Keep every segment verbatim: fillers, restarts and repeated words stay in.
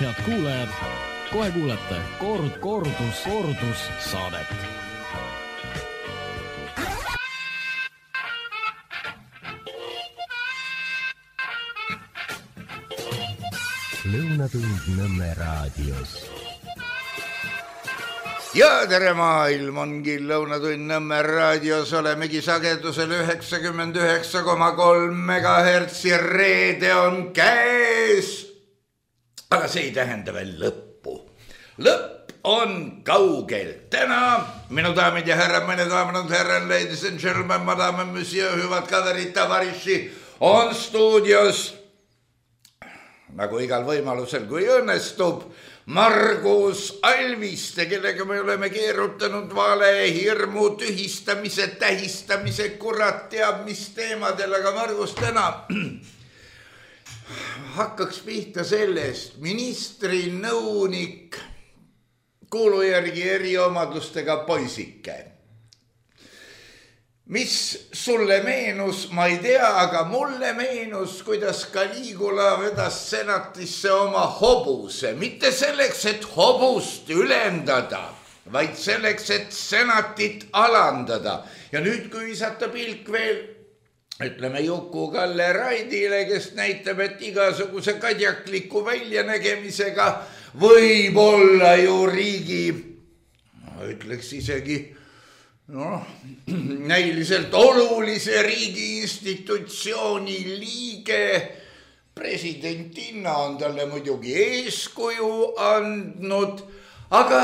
head kuulajad, kohe kuulete kord, kordus, kordus saadet. Lõunatund Nõmme raadios. Ja tere maailm ongi Lõunatund Nõmme raadios, olemegi sagedusel üheksakümmend üheksa koma kolm megahertsi, reede on käes. Aga see ei tähenda veel lõppu. Lõpp on kaugel. Täna, minu daamid ja härrad, meine daamid und herren, ladies and gentlemen, madame, monsieur, hüvad kaverid, tavariši, on stuudios, nagu igal võimalusel, kui õnnestub, Margus Alviste, kellega me oleme keerutanud vale, hirmu, tühistamise, tähistamise, kurat teab mis teemadel, aga Margus täna hakkaks pihta sellest, ministri nõunik, kuulu järgi eriomadustega poisike. Mis sulle meenus, ma ei tea, aga mulle meenus, kuidas Caligula vedas senatisse oma hobuse. Mitte selleks, et hobust ülendada, vaid selleks, et senatit alandada. Ja nüüd, kui visata pilk veel, ütleme Juku-Kalle Raidile, kes näitab, et igasuguse kadjakliku väljanägemisega võib olla ju riigi, ma ütleks isegi, noh, näiliselt olulise riigi institutsiooni liige. Presidentina on talle muidugi eeskuju andnud, aga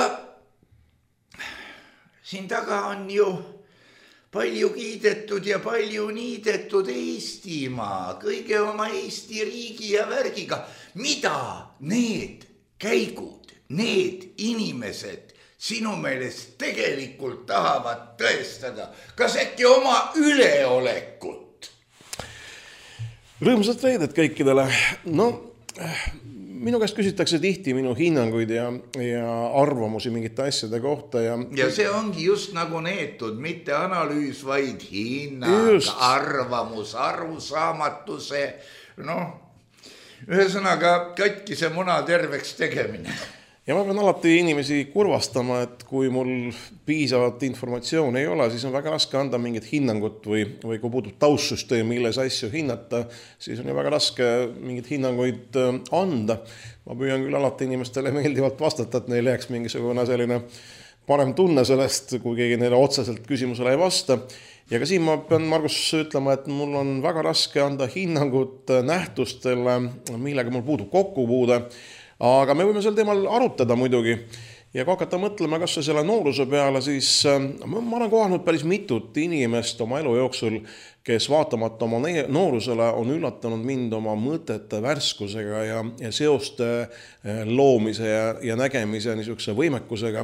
siin taga on ju palju kiidetud ja palju niidetud Eestimaa, kõige oma Eesti riigi ja värgiga. Mida need käigud, need inimesed sinu meelest tegelikult tahavad tõestada? Kas äkki oma üleolekut? Rõõmsat reedet kõikidele. No, minu käest küsitakse tihti minu hinnanguid ja, ja arvamusi mingite asjade kohta. Ja, ja see ongi just nagu neetud, mitte analüüs, vaid hinnang, just. Arvamus, arusaamatuse, noh, ühesõnaga katkise muna terveks tegemine. Ja ma pean alati inimesi kurvastama, et kui mul piisavat informatsiooni ei ole, siis on väga raske anda mingit hinnangut või, või kui puudub taustsüsteem, milles asju hinnata, siis on ju väga raske mingit hinnanguid anda. Ma püüan küll alati inimestele meeldivalt vastata, et neil jääks mingisugune selline parem tunne sellest, kui keegi neile otseselt küsimusele ei vasta. Ja ka siin ma pean Margus ütlema, et mul on väga raske anda hinnangut nähtustele, millega mul puudub kokkupuude. Aga me võime sel teemal arutada muidugi ja kui hakata mõtlema kas selle nooruse peale, siis ma olen kohanud päris mitut inimest oma elu jooksul, kes vaatamata oma noorusele on üllatanud mind oma mõtete värskusega ja, ja seoste loomise ja, ja nägemise niisuguse võimekusega.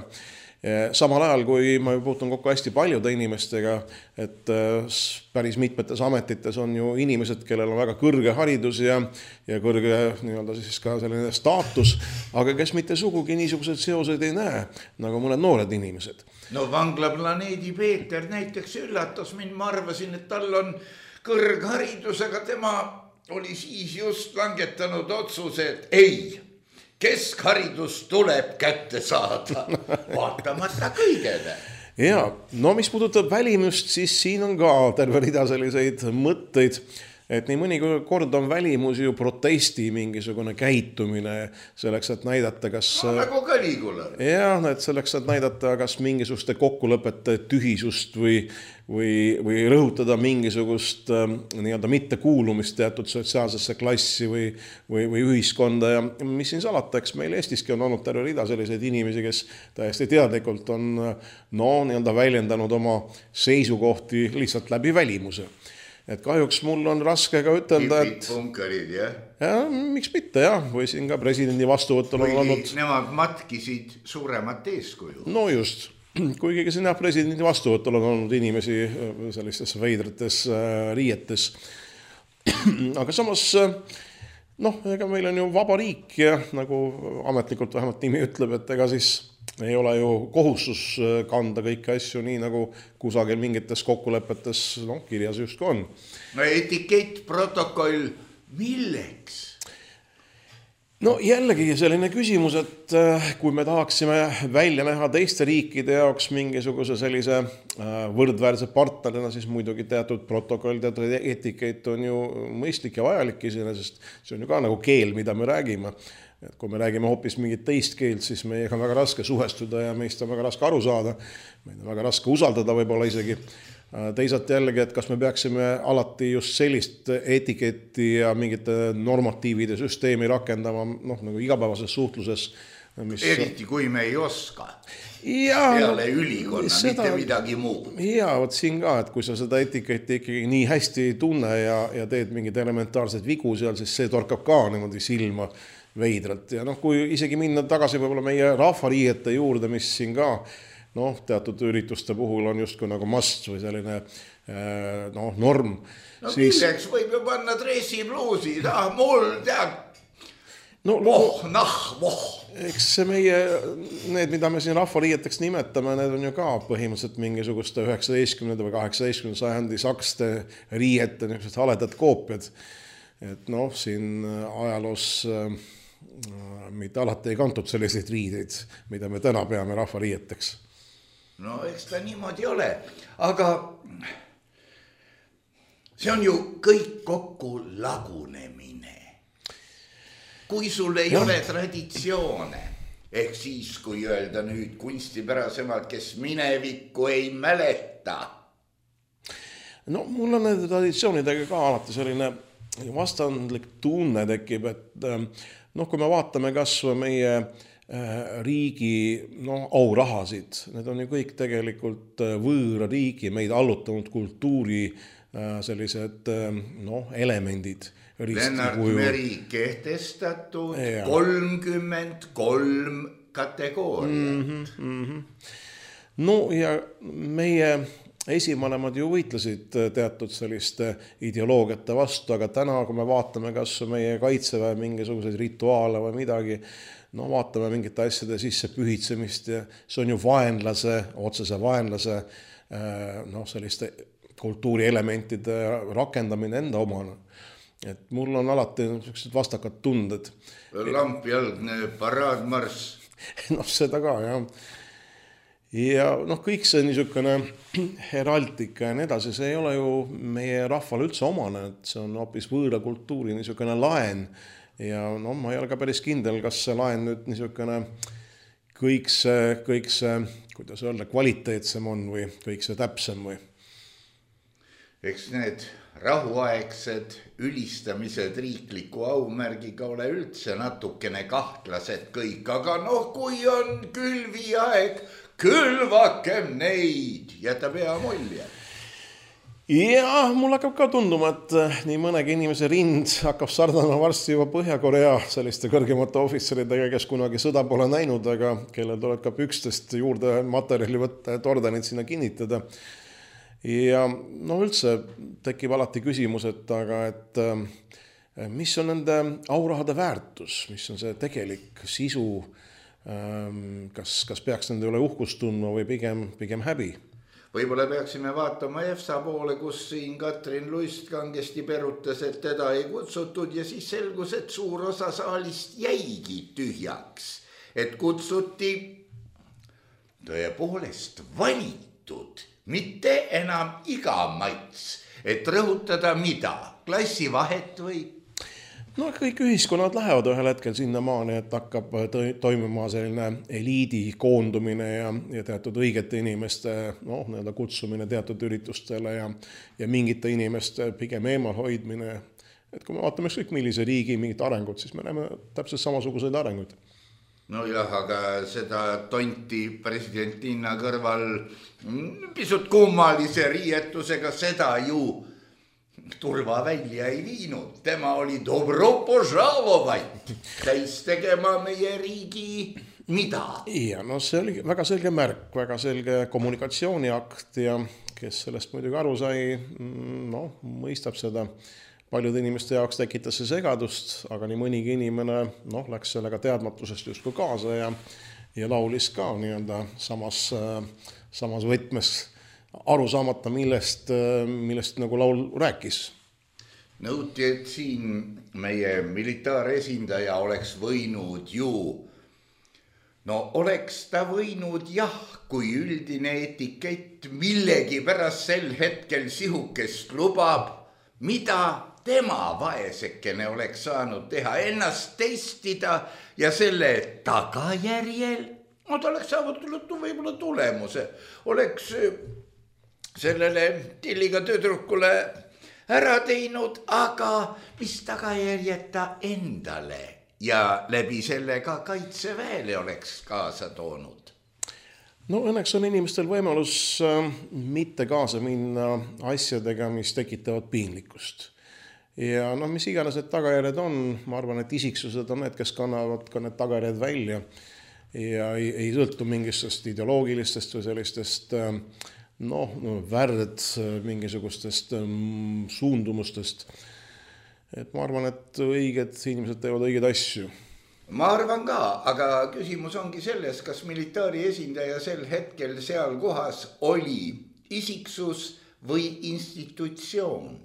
Samal ajal, kui ma puutun kokku hästi paljude inimestega, et päris mitmetes ametites on ju inimesed, kellel on väga kõrge haridus ja, ja kõrge nii-öelda siis ka selline staatus, aga kes mitte sugugi niisugused seosed ei näe, nagu mõned noored inimesed. No Vanglaplaneedi Peeter näiteks üllatas mind, ma arvasin, et tal on kõrgharidus, aga tema oli siis just langetanud otsuse, et ei, keskharidus tuleb kätte saada, vaatamata kõigele. Ja, no mis puudutab välimust, siis siin on ka terve rida selliseid mõtteid, et nii mõni kord on välimus ju protesti mingisugune käitumine selleks, et näidata, kas... No, nagu Caligula. Jah, et selleks, et näidata, kas mingisuguste kokkulepete tühisust või, või, või rõhutada mingisugust nii-öelda mittekuulumist teatud sotsiaalsesse klassi või, või, või ühiskonda. Ja mis siin salata, eks meil Eestiski on olnud terve rida selliseid inimesi, kes täiesti teadlikult on no, nii-öelda väljendanud oma seisukohti lihtsalt läbi välimuse. Et kahjuks mul on raske ka ütelda, et... Punkarid, jah? Ja, miks mitte, jah. Või siin ka presidendi vastuvõtul on olnud... Või nemad matkisid suuremat eeskuju. No just. Kuigi siin jah, presidendi vastuvõtul on olnud inimesi sellistes veidrates riietes. Aga samas, noh, ega meil on ju vaba riik ja nagu ametlikult vähemalt nimi ütleb, et ega siis... ei ole ju kohustus kanda kõiki asju nii, nagu kusagil mingites kokkulepetes no, kirjas just on. No etikett, protokoll, milleks? no jällegi selline küsimus, et kui me tahaksime välja näha teiste riikide jaoks mingisuguse sellise võrdväärse partnerina, siis muidugi teatud protokoll, teatud etikett on ju mõistlik ja vajalik iseenesest. See on ju ka nagu keel, mida me räägime. Et kui me räägime hoopis mingit teist keelt, siis meiega on väga raske suhestuda ja meist on väga raske aru saada. Meid on väga raske usaldada võib-olla isegi. Teisalt jällegi, et kas me peaksime alati just sellist etiketti ja mingite normatiivide süsteemi rakendama noh, nagu igapäevases suhtluses. Mis... Eriti kui me ei oska. Ja, peale ülikonna, seda... mitte midagi muud. Ja, võt siin ka, et kui sa seda etiketti ikkagi nii hästi ei tunne ja, ja teed mingid elementaarseid vigu seal, siis see torkab ka niimoodi silma veidralt. Ja noh, kui isegi minna tagasi võib-olla meie rahvariiete juurde, mis siin ka noh, teatud ürituste puhul on justkui nagu must või selline noh, norm. No siis... milleks võib ju panna dressipluusid, ah, mul tead, no, voh, nah, voh. Eks see meie, need, mida me siin rahvariieteks nimetame, need on ju ka põhimõtteliselt mingisuguste üheksateistkümnenda või kaheksateistkümnenda sajandi sakste riiete, niisugused haledad koopiad. Et noh, siin ajaloos mitte alati ei kantud selliseid riideid, mida me täna peame rahvariieteks. No eks ta niimoodi ole, aga see on ju kõik kokku lagunemine. Kui sul ei ja. ole traditsioone, ehk siis kui öelda nüüd kunstipärasemalt, kes minevikku ei mäleta. No mul on nende traditsioonidega ka alati selline vastandlik tunne tekib, et noh, kui me vaatame kas või meie riigi no, aurahasid, need on ju kõik tegelikult võõra riigi, meid allutanud kultuuri sellised no, elemendid. Lennart Meri kehtestatud ja. kolmkümmend kolm kategooriat. Mm-hmm, mm-hmm. No ja meie esivanemad ju võitlesid teatud selliste ideoloogiate vastu, aga täna, kui me vaatame kas meie kaitseväe mingisuguseid rituaale või midagi, no vaatame mingite asjade sisse pühitsemist ja see on ju vaenlase, otsese vaenlase no, selliste kultuurielementide rakendamine enda omana. Et mul on alati vastakad tunded. Lampjalgne paraadmarss. noh, seda ka, jah. Ja noh, kõik see niisugune heraltika ja nii edasi, see ei ole ju meie rahval üldse omane, et see on hoopis võõra kultuuri niisugune laen. Ja no ma ei ole ka päris kindel, kas see laen nüüd niisugune kõik see, kõik see, kuidas öelda, kvaliteetsem on või kõik see täpsem või? Eks need rahuaegsed ülistamised riikliku aumärgiga ole üldse natukene kahtlased kõik, aga noh, kui on külviaeg, külvakem neid, jäta pea mulje. Ja mul hakkab ka tunduma, et nii mõnegi inimese rind hakkab sarnana varsti juba Põhja-Korea selliste kõrgemate ohvitseridega, kes kunagi sõda pole näinud, aga kellel tuleb ka pükstest juurde materjali võtta, et ordenid sinna kinnitada. Ja no üldse tekib alati küsimus, et, aga, et mis on nende aurahade väärtus, mis on see tegelik sisu, kas, kas peaks nende üle uhkust tundma või pigem, pigem häbi? Võib-olla peaksime vaatama EFSA poole, kus siin Katrin Lust kangesti perutas, et teda ei kutsutud ja siis selgus, et suur osa saalist jäigi tühjaks. Et kutsuti tõepoolest valitud, mitte enam iga mats, et rõhutada mida, klassivahet või? No kõik ühiskonnad lähevad ühel hetkel sinna maani, et hakkab toimuma selline eliidi koondumine ja, ja teatud õigete inimeste no, kutsumine teatud üritustele ja, ja mingite inimeste pigem eemal hoidmine. Et kui me vaatame kõik millise riigi mingit arengut, siis me näeme täpselt samasuguseid arenguid. No jah, aga seda tonti presidentinna kõrval pisut kummalise riietusega seda ju turva välja ei viinud. Tema oli dobro požalovait täis tegema meie riigi mida. Ja no see oli väga selge märk, väga selge kommunikatsiooniakt ja kes sellest muidugi aru sai, no, mõistab seda. Paljude inimeste jaoks tekitas see segadust, aga nii mõnigi inimene no, läks sellega teadmatusest justkui kaasa ja, ja laulis ka nii-öelda samas, samas võtmes aru saamata, millest, millest nagu laul rääkis. nõuti, et siin meie militaaresindaja oleks võinud ju, no oleks ta võinud jah, kui üldine etikett millegi pärast sel hetkel sihukest lubab, mida tema vaesekene oleks saanud teha, ennast testida ja selle tagajärjel, no ta oleks saavutanud võib-olla tulemuse, oleks sellele tilliga tüdrukule ära teinud, aga mis tagajärjed ta endale ja läbi selle ka kaitseväele oleks kaasa toonud? No õnneks on inimestel võimalus mitte kaasa minna asjadega, mis tekitavad piinlikkust. Ja no mis iganes need tagajärjed on, ma arvan, et isiksused on need, kes kannavad ka need tagajärjed välja ja ei, ei sõltu mingistest ideoloogilistest või sellistest noh, värd mingisugustest suundumustest. Et ma arvan, et õiged inimesed teevad õigeid asju. Ma arvan ka, aga küsimus ongi selles, kas militaari esindaja sel hetkel seal kohas oli isiksus või institutsioon?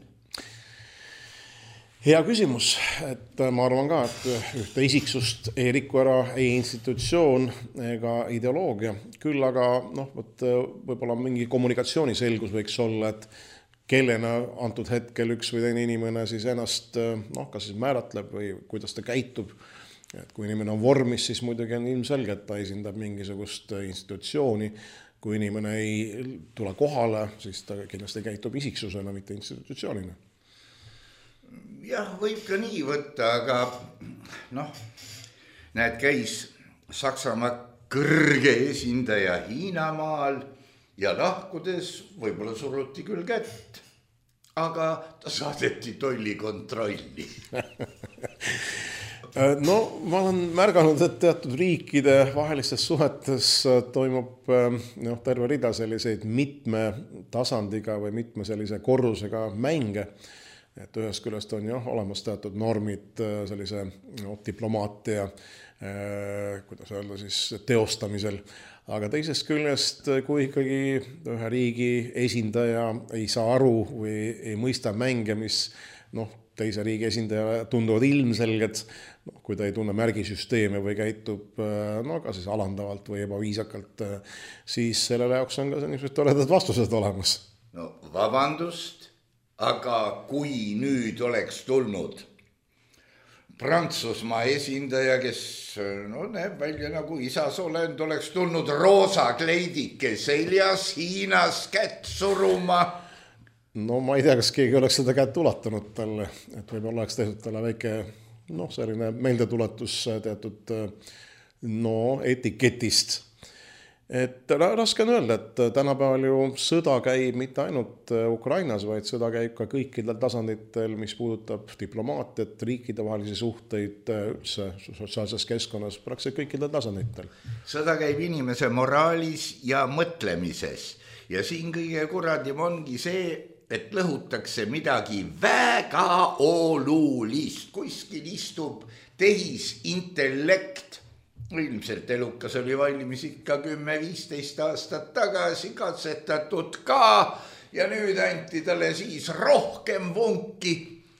Hea küsimus, et ma arvan ka, et ühte isiksust ei riku ära ei institutsioon ega ideoloogia. Küll aga noh, võt, võib-olla mingi kommunikatsiooniselgus võiks olla, et kellena antud hetkel üks või teine inimene siis ennast noh, kas siis määratleb või kuidas ta käitub. Et kui inimene on vormis, siis muidugi on ilmselge, et ta esindab mingisugust institutsiooni. Kui inimene ei tule kohale, siis ta kindlasti käitub isiksusena, mitte institutsioonina. Jah, võib ka nii võtta, aga noh, näed, käis Saksamaa kõrge esindaja Hiinamaal ja lahkudes võib-olla suruti küll kätt, aga ta saadeti tollikontrolli. No, ma olen märganud, et teatud riikide vahelistes suhetes toimub no, terve rida selliseid mitme tasandiga või mitme sellise korrusega mänge. Et ühest küljest on jah, olemas teatud normid sellise no, diplomaatia, eh, kuidas öelda siis, teostamisel. Aga teisest küljest, kui ikkagi ühe riigi esindaja ei saa aru või ei mõista mänge, mis noh, teise riigi esindaja tunduvad ilmselged, no, kui ta ei tunne märgisüsteeme või käitub no, ka siis alandavalt või ebaviisakalt, siis sellele jaoks on ka sellised toredad vastused olemas. No vabandust. Aga kui nüüd oleks tulnud Prantsusmaa esindaja, kes no, näeb välja nagu isasolend, oleks tulnud roosa kleidike seljas Hiinas kätt suruma. No ma ei tea, kas keegi oleks seda kätt ulatanud talle, et võib-olla oleks tehtud talle väike noh, selline meeldetuletus teatud no, etiketist. Et raske on öelda, et tänapäeval ju sõda käib mitte ainult Ukrainas, vaid sõda käib ka kõikidel tasanditel, mis puudutab diplomaatiat, riikide vahelisi suhteid, üldse sotsiaalses keskkonnas, praktiliselt kõikidel tasanditel. Sõda käib inimese moraalis ja mõtlemises ja siin kõige kuradim ongi see, et lõhutakse midagi väga olulist, kuskil istub tehisintellekt. Ilmselt elukas oli valmis ikka kümme viisteist aastat tagasi katsetatud ka ja nüüd anti talle siis rohkem vunki.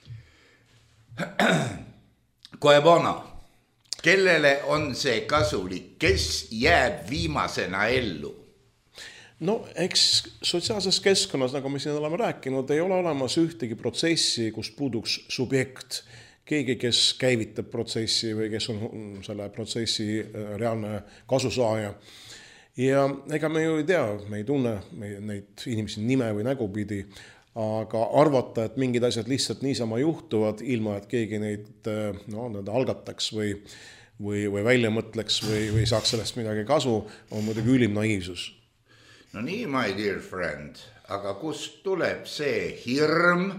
Koe bono, kellele on see kasulik, kes jääb viimasena ellu? No eks sotsiaalses keskkonnas, nagu me siin oleme rääkinud, ei ole olemas ühtegi protsessi, kus puuduks subjekt. Keegi, kes käivitab protsessi või kes on selle protsessi reaalne kasusaaja. Ja ega me ju ei tea, me ei tunne neid inimesi nime või nägupidi, aga arvata, et mingid asjad lihtsalt niisama juhtuvad, ilma et keegi neid no, algataks või, või, või välja mõtleks või, või saaks sellest midagi kasu, on muidugi ülim naiivsus. No nii, my dear friend, aga kust tuleb see hirm,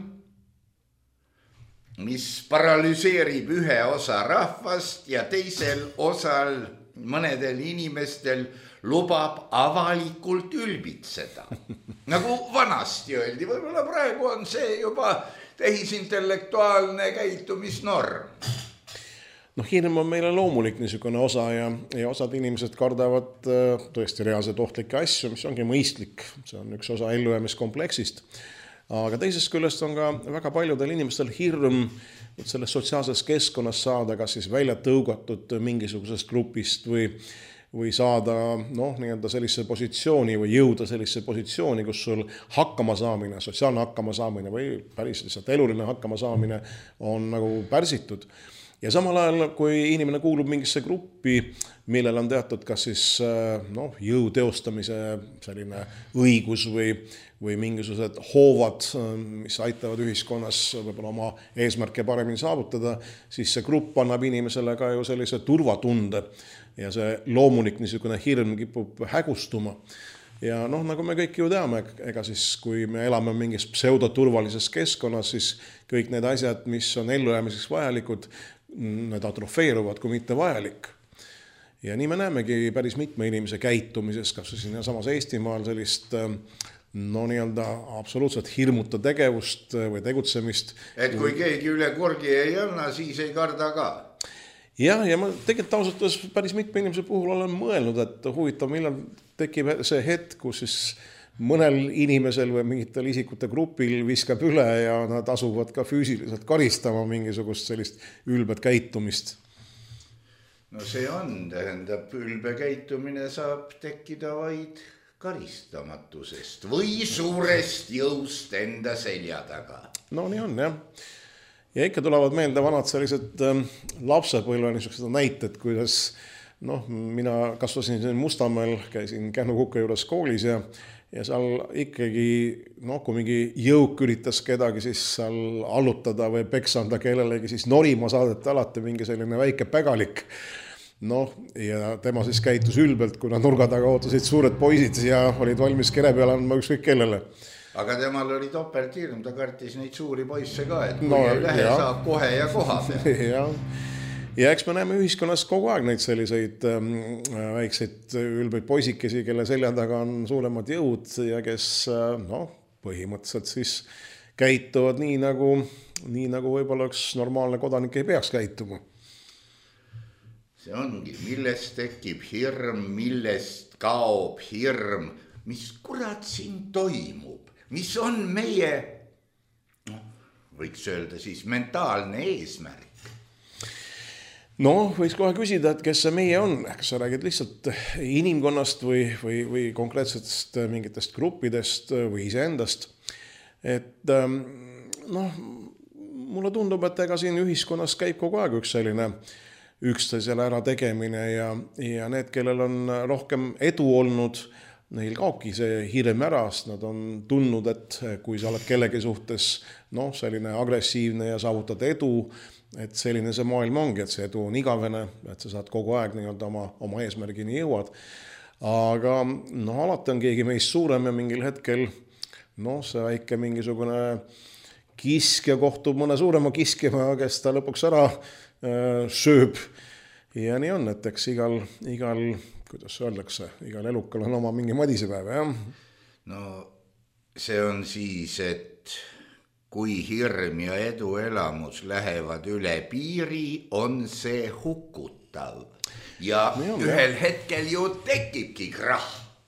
mis paralüseerib ühe osa rahvast ja teisel osal mõnedel inimestel lubab avalikult ülbitseda. Nagu vanasti öeldi, võib-olla praegu on see juba tehisintellektuaalne käitumisnorm. No hirm on meile loomulik niisugune osa ja, ja osad inimesed kardavad tõesti reaalselt ohtlikke asju, mis ongi mõistlik. See on üks osa ellujäämiskompleksist. aga teisest küljest on ka väga paljudel inimestel hirm selles sotsiaalses keskkonnas saada kas siis välja tõugatud mingisugusest grupist või või saada noh, nii-öelda sellise positsiooni või jõuda sellise positsiooni, kus sul hakkama saamine, sotsiaalne hakkama saamine või päris lihtsalt eluline hakkama saamine on nagu pärsitud. Ja samal ajal, kui inimene kuulub mingisse gruppi, millel on teatud kas siis noh, jõu teostamise selline õigus või, või mingisugused hoovad, mis aitavad ühiskonnas võib-olla oma eesmärke paremini saavutada, siis see grupp annab inimesele ka ju sellise turvatunde ja see loomulik niisugune hirm kipub hägustuma. Ja noh, nagu me kõik ju teame, ega siis kui me elame mingis pseudoturvalises keskkonnas, siis kõik need asjad, mis on ellujäämiseks vajalikud, need atrofeeruvad, kui mitte vajalik. Ja nii me näemegi päris mitme inimese käitumises, kas siin samas Eestimaal sellist no nii-öelda absoluutselt hirmuta tegevust või tegutsemist. Et kui keegi üle korgi ei anna, siis ei karda ka. Ja, ja ma tegelikult ausalt päris mitme inimese puhul olen mõelnud, et huvitav, millal tekib see hetk, kus siis mõnel inimesel või mingitel isikute grupil viskab üle ja nad asuvad ka füüsiliselt karistama mingisugust sellist ülbet käitumist. No see on, tähendab, ülbe käitumine saab tekkida vaid karistamatusest või suurest jõust enda selja taga. No nii on, jah. Ja ikka tulevad meelde vanad sellised lapsepõlve niisugused näited, kuidas noh, mina kasvasin siin Mustamäel, käisin Kähnu Kukke juures koolis ja, ja seal ikkagi, noh, kui mingi jõuk üritas kedagi siis seal allutada või peksanda kellelegi, siis norima saadeti alati mingi selline väike pägalik. Noh, ja tema siis käitus ülbelt, kuna nurga taga ootasid suured poisid ja olid valmis kere peale andma ükskõik kellele. Aga temal oli topelthirm, ta kartis neid suuri poisse ka, et kui no, ei lähe, ja. saab kohe ja koha peal. ja. ja eks me näeme ühiskonnas kogu aeg neid selliseid ähm, väikseid ülbeid poisikesi, kelle selja taga on suuremad jõud ja kes äh, noh, põhimõtteliselt siis käituvad nii nagu, nii nagu võib-olla üks normaalne kodanik ei peaks käituma. See ongi, millest tekib hirm, millest kaob hirm, mis kurat siin toimub. Mis on meie, no, võiks öelda siis, mentaalne eesmärk? No, võiks kohe küsida, et kes see meie on. Kas sa räägid lihtsalt inimkonnast või, või, või konkreetsetest mingitest gruppidest või iseendast. Et noh, mulle tundub, et ega siin ühiskonnas käib kogu aeg üks selline üksteisele ära tegemine ja, ja need, kellel on rohkem edu olnud, neil kaobki see hirm ära, sest nad on tundnud, et kui sa oled kellegi suhtes noh, selline agressiivne ja saavutad edu, et selline see maailm ongi, et see edu on igavene, et sa saad kogu aeg nii-öelda oma, oma eesmärgini jõuad. Aga noh, alati on keegi meist suurem ja mingil hetkel noh, see väike mingisugune kiskja kohtub mõne suurema kiskjama, kes ta lõpuks ära äh, sööb. Ja nii on, et eks igal, igal kuidas öeldakse, igal elukal on oma mingi madisepäev, jah? No see on siis, et kui hirm ja edu elamus lähevad üle piiri, on see hukutav. Ja no, ühel jah. Hetkel ju tekibki krah.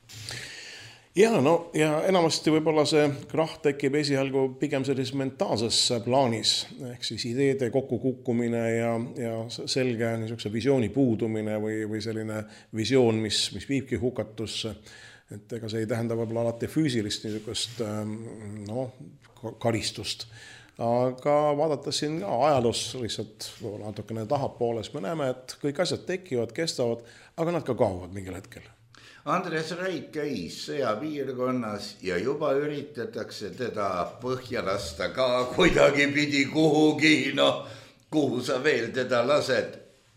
Ja, no, ja enamasti võib-olla see krah tekib esialgu pigem sellises mentaalses plaanis, ehk siis ideede kokkukukkumine ja, ja selge niisuguse visiooni puudumine või, või selline visioon, mis, mis viibki hukatusse. Et ega see ei tähenda võib-olla alati füüsilist niisugust no, karistust. Aga vaadates siin ka ajalos lihtsalt natukene tahapooles, me näeme, et kõik asjad tekivad, kestavad, aga nad ka kaovad mingil hetkel. Andres Raid käis sõjapiirkonnas ja juba üritatakse teda põhja lasta ka kuidagi pidi kuhugi, no kuhu sa veel teda lased.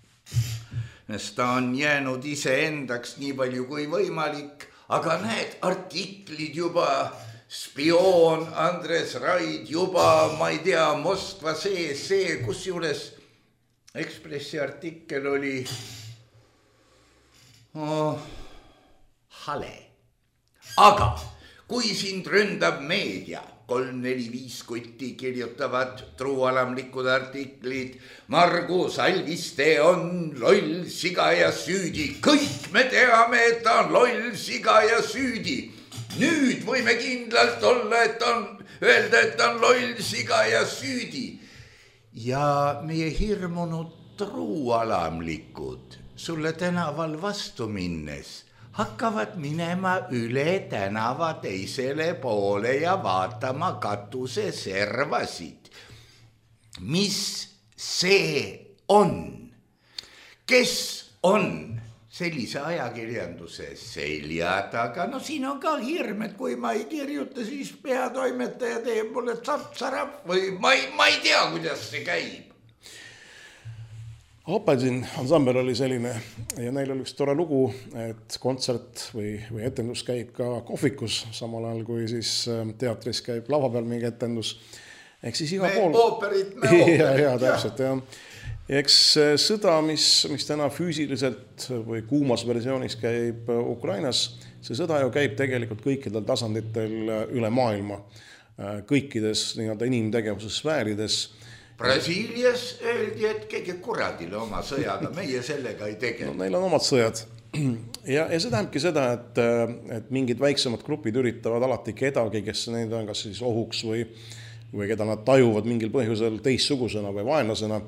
Ta on jäänud iseendaks nii palju kui võimalik, aga need artiklid juba, spioon Andres Raid juba, ma ei tea, Moskva see, see, kus juures Ekspressi artikkel oli oh, hale. Aga kui sind ründab meedia, kolm, neli, viis kutti kirjutavad truualamlikud artiklid, Margus Alviste on loll siga ja süüdi. Kõik me teame, et ta on loll siga ja süüdi. Nüüd võime kindlalt olla, et on öelda, et ta on loll, siga ja süüdi. Ja meie hirmunud truualamlikud sulle tänaval vastu minnes hakkavad minema üle tänava teisele poole ja vaatama katuse servasid. Mis see on? Kes on sellise ajakirjanduse selja taga? No siin on ka hirm, et kui ma ei kirjuta, siis peatoimetaja teeb mulle tsap-tsarap või ma ei, ma ei tea, kuidas see käib. Appelsin ansambel oli selline ja neil oli üks tore lugu, et kontsert või, või etendus käib ka kohvikus, samal ajal kui siis teatris käib lava peal mingi etendus. Ehk siis iga me pool... ooperit, me ooperit. Ja, ja, täpselt, ja. Eks sõda, mis, mis täna füüsiliselt või kuumas versioonis käib Ukrainas, see sõda ju käib tegelikult kõikidel tasanditel üle maailma, kõikides nii-öelda inimtegevuse sfäärides. Brasiilias öeldi, et keegi kuradile oma sõjaga, meie sellega ei tege. No, neil on omad sõjad. Ja, ja see tähendabki seda, et, et mingid väiksemad grupid üritavad alati kedagi, kes neid on kas siis ohuks või, või keda nad tajuvad mingil põhjusel teissugusena või vaenlasena,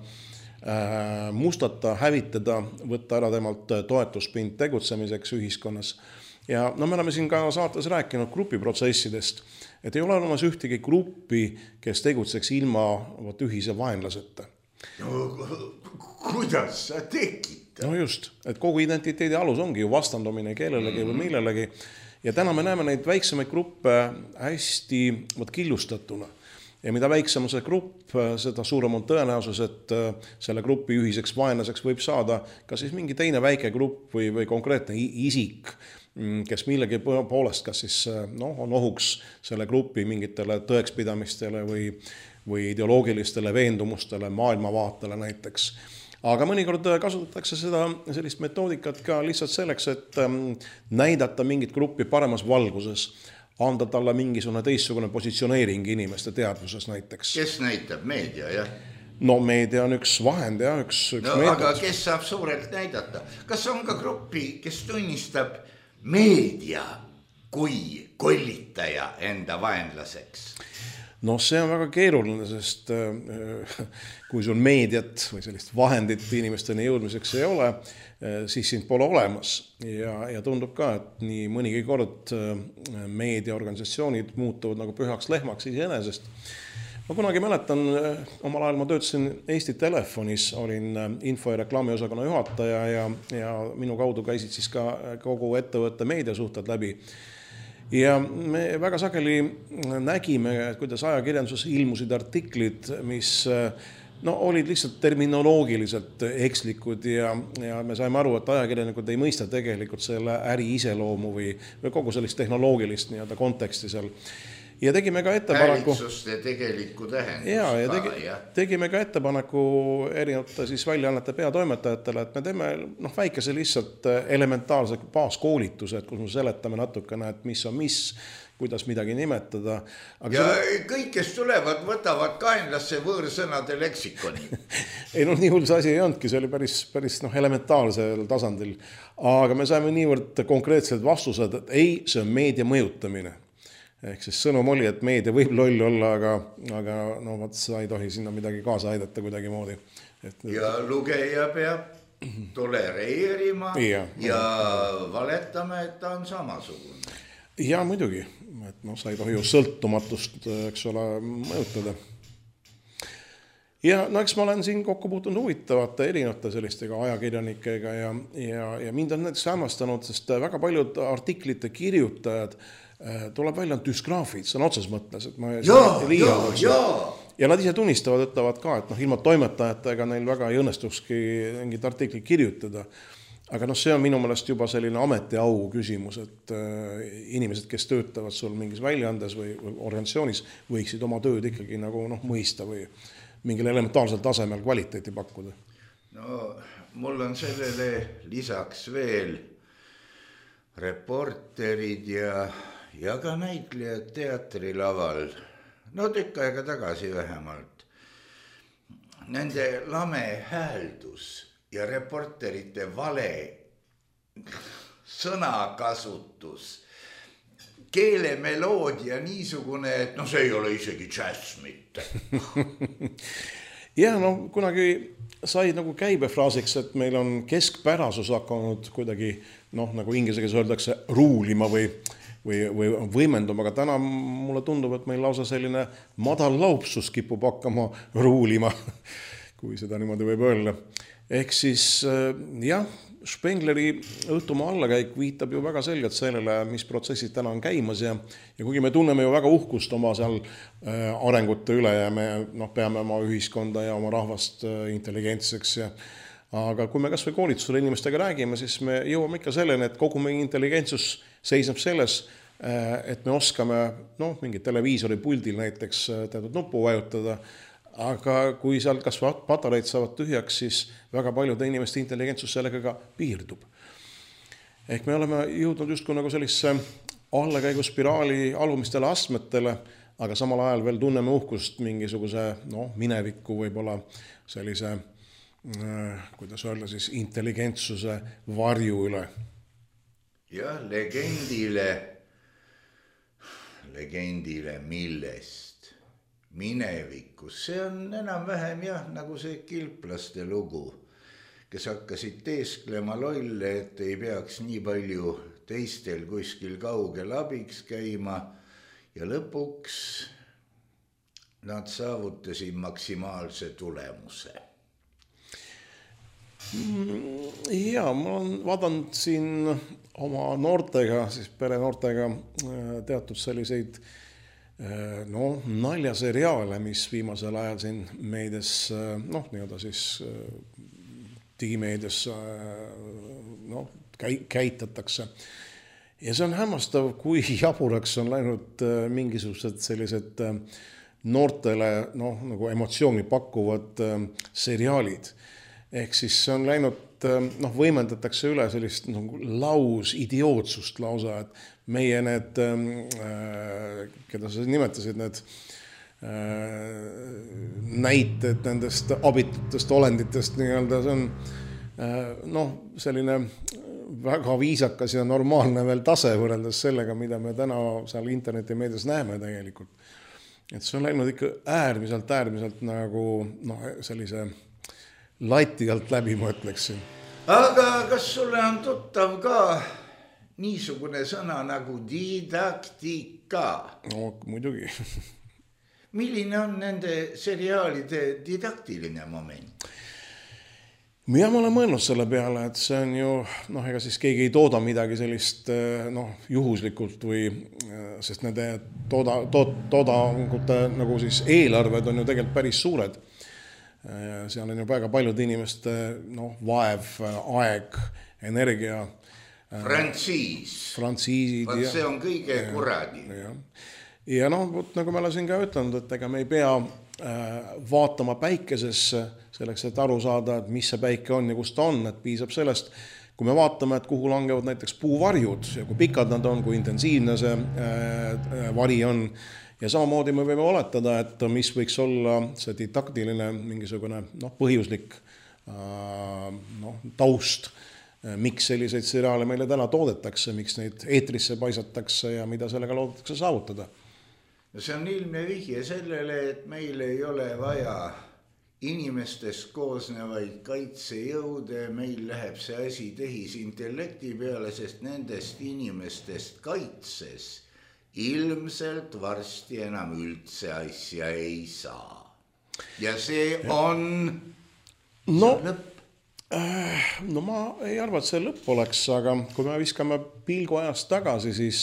mustata, hävitada, võtta ära temalt toetuspind tegutsemiseks ühiskonnas. Ja no me oleme siin ka saates rääkinud grupiprotsessidest, et ei ole olemas ühtegi gruppi, kes tegutseks ilma võt, ühise vaenlaseta. No, kuidas sa tekitad? No just, et kogu identiteedi alus ongi ju vastandumine keelelegi või millelegi. Ja täna me näeme neid väiksemaid gruppe hästi võt, killustatuna. Ja mida väiksem see grupp, seda suurem on tõenäosus, et selle grupi ühiseks vaenlaseks võib saada ka siis mingi teine väike grupp või, või konkreetne isik, kes millegi poolest kas siis no, on ohuks selle grupi mingitele tõekspidamistele või, või ideoloogilistele veendumustele, maailmavaatele näiteks. Aga mõnikord kasutatakse seda sellist metoodikat ka lihtsalt selleks, et näidata mingit gruppi paremas valguses, anda talle mingisugune teissugune positsioneering inimeste teadvuses näiteks. Kes näitab? Meedia, jah? No meedia on üks vahend ja üks, üks no, meetod. Aga kes saab suurelt näidata? Kas on ka gruppi, kes tunnistab meedia kui kollitaja enda vaenlaseks? No see on väga keeruline, sest kui sul meediat või sellist vahendit inimesteni jõudmiseks ei ole, siis sind pole olemas. Ja, ja tundub ka, et nii mõnigi kord meediaorganisatsioonid muutuvad nagu pühaks lehmaks iseenesest. Ma kunagi mäletan, omal ajal ma töötasin Eesti Telefonis, olin info- ja reklaamiosakonna juhataja ja, ja minu kaudu käisid siis ka kogu ettevõtte meediasuhted läbi. Ja me väga sageli nägime, kuidas ajakirjanduses ilmusid artiklid, mis no, olid lihtsalt terminoloogiliselt ekslikud ja, ja me saime aru, et ajakirjanikud ei mõista tegelikult selle äri iseloomu või, või kogu sellist tehnoloogilist nii-öelda konteksti seal. Ja tegime ka ettepaneku... Häälitsuste tegelikku tähendust. Ja, ja tegi, ka, tegime ka ettepaneku erinevate siis väljaannete peatoimetajatele, et me teeme noh, väikese lihtsalt elementaarse baaskoolituse, et kus me seletame natukene, et mis on mis, kuidas midagi nimetada. Aga ja seda... kõik, kes tulevad, võtavad kaenlasse võõrsõnade leksikoni. ei no nii hull see asi ei olnudki, see oli päris, päris noh, elementaarsel tasandil. Aga me saime niivõrd konkreetsed vastused, et ei, see on meedia mõjutamine. Ehk siis sõnum oli, et meedia võib loll olla, aga, aga no vaat sa ei tohi sinna midagi kaasa aidata kuidagi moodi. Et... Ja lugeja peab tolereerima ja, ja valetama, et ta on samasugune. Ja muidugi, et no sa ei tohi ju sõltumatust, eks ole, mõjutada. Ja no eks ma olen siin kokku puutunud huvitavate erinevate sellistega ajakirjanikega ja, ja, ja mind on näiteks hämmastanud, sest väga paljud artiklite kirjutajad tuleb välja on düsgraafid, see on otses mõttes, et ma jaa, jaa, jaa. Ja nad ise tunnistavad, ütlevad ka, et noh, ilma toimetajatega neil väga ei õnnestukski mingit artiklit kirjutada. Aga noh, see on minu meelest juba selline ametiau küsimus, et äh, inimesed, kes töötavad sul mingis väljaandes või, või organisatsioonis, võiksid oma tööd ikkagi nagu noh, mõista või mingil elementaarsel tasemel kvaliteeti pakkuda. No, mul on sellele lisaks veel reporterid ja ja ka näitlejad teatrilaval, no tükk aega tagasi vähemalt. Nende lame hääldus ja reporterite vale sõnakasutus keelemeloodia niisugune, et no see ei ole isegi džäss mitte. Ja no kunagi sai nagu käibefraasiks, et meil on keskpärasus hakanud kuidagi, noh, nagu inglise keeles öeldakse, ruulima või, või, või võimenduma, aga täna mulle tundub, et meil lausa selline madal laupsus kipub hakkama ruulima, kui seda niimoodi võib öelda. Ehk siis jah, Spengleri õhtumaa allakäik viitab ju väga selgelt sellele, mis protsessid täna on käimas ja, ja kuigi me tunneme ju väga uhkust oma seal äh, arengute üle ja me noh, peame oma ühiskonda ja oma rahvast äh, intelligentseks ja aga kui me kas või koolitusele inimestega räägime, siis me jõuame ikka selleni, et kogu meie intelligentsus seisneb selles, äh, et me oskame noh, mingi televiisori puldil näiteks äh, teatud nuppu vajutada, aga kui seal kas patareid saavad tühjaks, siis väga paljude inimeste intelligentsus sellega ka piirdub. Ehk me oleme jõudnud justkui nagu sellisse allakäiguspiraali alumistele astmetele, aga samal ajal veel tunneme uhkust mingisuguse no, mineviku võib-olla sellise, äh, kuidas öelda siis, intelligentsuse varju üle. Jah, legendile, legendile millest? Minevikus, see on enam-vähem jah, nagu see kilplaste lugu, kes hakkasid teesklema lolle, et ei peaks nii palju teistel kuskil kaugel abiks käima ja lõpuks nad saavutasid maksimaalse tulemuse. Ja, ma olen vaadanud siin oma noortega, siis pere noortega teatud selliseid no, naljaseriaale, mis viimasel ajal siin meedias, noh, nii-öelda siis digimeedias no, käitatakse. Ja see on hämmastav, kui jaburaks on läinud mingisugused sellised noortele noh, nagu emotsiooni pakkuvad seriaalid. Ehk siis see on läinud, noh, võimendatakse üle sellist noh, laus, idiootsust lausa, et meie need, keda sa nimetasid, need näited nendest abitutest olenditest, nii-öelda see on noh, selline väga viisakas ja normaalne veel tase võrreldes sellega, mida me täna seal internetimeedias näeme tegelikult. Et see on läinud ikka äärmiselt, äärmiselt nagu noh, sellise lati alt läbi, ma ütleksin. Aga kas sulle on tuttav ka niisugune sõna nagu didaktika? No, muidugi. Milline on nende seriaalide didaktiline moment? Mina ma olen mõelnud selle peale, et see on ju, noh, ega siis keegi ei tooda midagi sellist noh, juhuslikult või, sest nende tooda, tood, toodangute nagu siis eelarved on ju tegelikult päris suured. Seal on ju väga paljude inimeste noh, vaev, aeg, energia. Frantsiis. Frantsiisid. Vaat see on kõige ja, kuradi. Ja, ja noh, nagu ma olen siin ka ütelnud, et ega me ei pea äh, vaatama päikesesse selleks, et aru saada, et mis see päike on ja kus ta on, et piisab sellest, kui me vaatame, et kuhu langevad näiteks puuvarjud ja kui pikad nad on, kui intensiivne see äh, vari on. Ja samamoodi me võime oletada, et mis võiks olla see didaktiline mingisugune noh, põhjuslik äh, noh, taust, miks selliseid seriaale meile täna toodetakse, miks neid eetrisse paisatakse ja mida sellega loodetakse saavutada. No see on ilmne vihje sellele, et meil ei ole vaja inimestest koosnevaid kaitsejõude, meil läheb see asi tehisintellekti peale, sest nendest inimestest kaitses ilmselt varsti enam üldse asja ei saa. Ja see on no, see lõpp. No ma ei arva, et see lõpp oleks, aga kui me viskame pilgu ajast tagasi, siis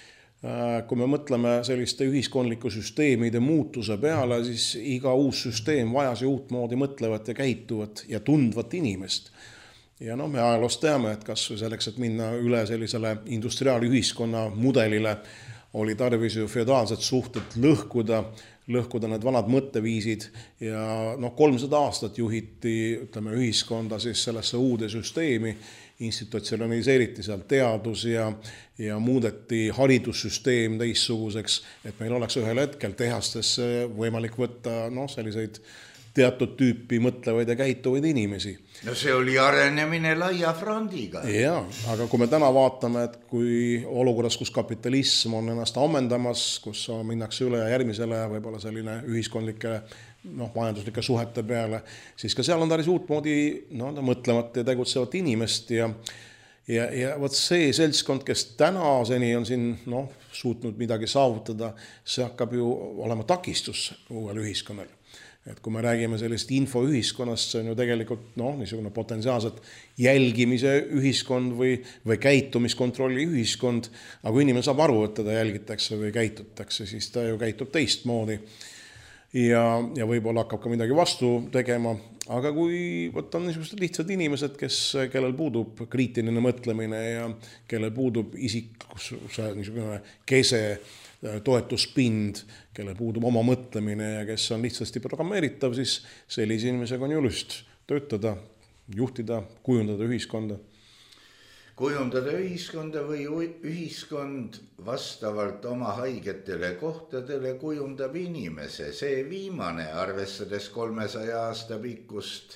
kui me mõtleme selliste ühiskondliku süsteemide muutuse peale, siis iga uus süsteem vajas ju uutmoodi mõtlevat ja käituvat ja tundvat inimest. Ja no me ajaloost teame, et kas selleks, et minna üle sellisele industriaalühiskonna mudelile, oli tarvis ju feodaalsed suhted lõhkuda, lõhkuda need vanad mõtteviisid ja noh, kolmsada aastat juhiti, ütleme, ühiskonda siis sellesse uude süsteemi, institutsionaliseeriti seal teadus ja, ja muudeti haridussüsteem teissuguseks, et meil oleks ühel hetkel tehastesse võimalik võtta noh, selliseid teatud tüüpi mõtlevaid ja käituvaid inimesi. No see oli arenemine laia frondiga. Jaa, aga kui me täna vaatame, et kui olukorras, kus kapitalism on ennast ammendamas, kus minnakse üle järgmisele võib-olla selline ühiskondlike noh, majanduslike suhete peale, siis ka seal on taris uutmoodi no, mõtlevat ja tegutsevat inimest ja Ja, ja võt see seltskond, kes tänaseni on siin no, suutnud midagi saavutada, see hakkab ju olema takistus uuel ühiskonnal. Et kui me räägime sellist infoühiskonnast, see on ju tegelikult no, niisugune potentsiaalselt jälgimise ühiskond või, või käitumiskontrolli ühiskond, aga kui inimene saab aru, et teda jälgitakse või käitutakse, siis ta ju käitub teistmoodi ja, ja võib-olla hakkab ka midagi vastu tegema. Aga kui võt on niisugused lihtsad inimesed, kes, kellel puudub kriitiline mõtlemine ja kellel puudub isikluse niisugune kese, toetuspind, kellel puudub oma mõtlemine ja kes on lihtsasti programmeeritav, siis sellise inimesega on ju lüst töötada, juhtida, kujundada ühiskonda. Kujundada ühiskonda või ühiskond vastavalt oma haigetele kohtadele kujundab inimese. See viimane, arvestades kolmesaja aasta pikkust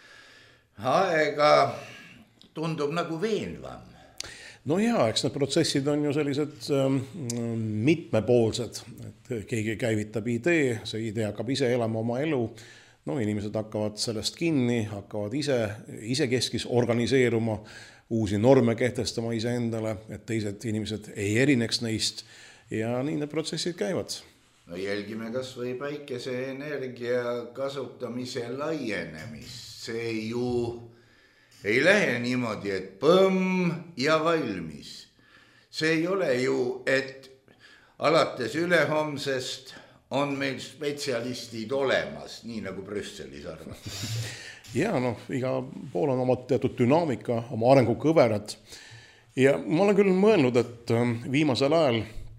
aega, tundub nagu veenvam. No jaa, eks need protsessid on ju sellised ähm, mitmepoolsed, et keegi käivitab idee, see idee hakkab ise elama oma elu, no inimesed hakkavad sellest kinni, hakkavad ise, ise keskis organiseeruma, uusi norme kehtestama ise endale, et teised inimesed ei erineks neist ja nii need protsessid käivad. No jälgime kas või päikeseenergia kasutamise laienemist. See ju ei lähe niimoodi, et põmm ja valmis. See ei ole ju, et alates ülehomsest on meil spetsialistid olemas, nii nagu Brüsselis arvatakse. Ja noh, iga pool on oma teatud dünaamika, oma arengukõverad. Ja ma olen küll mõelnud, et viimasel ajal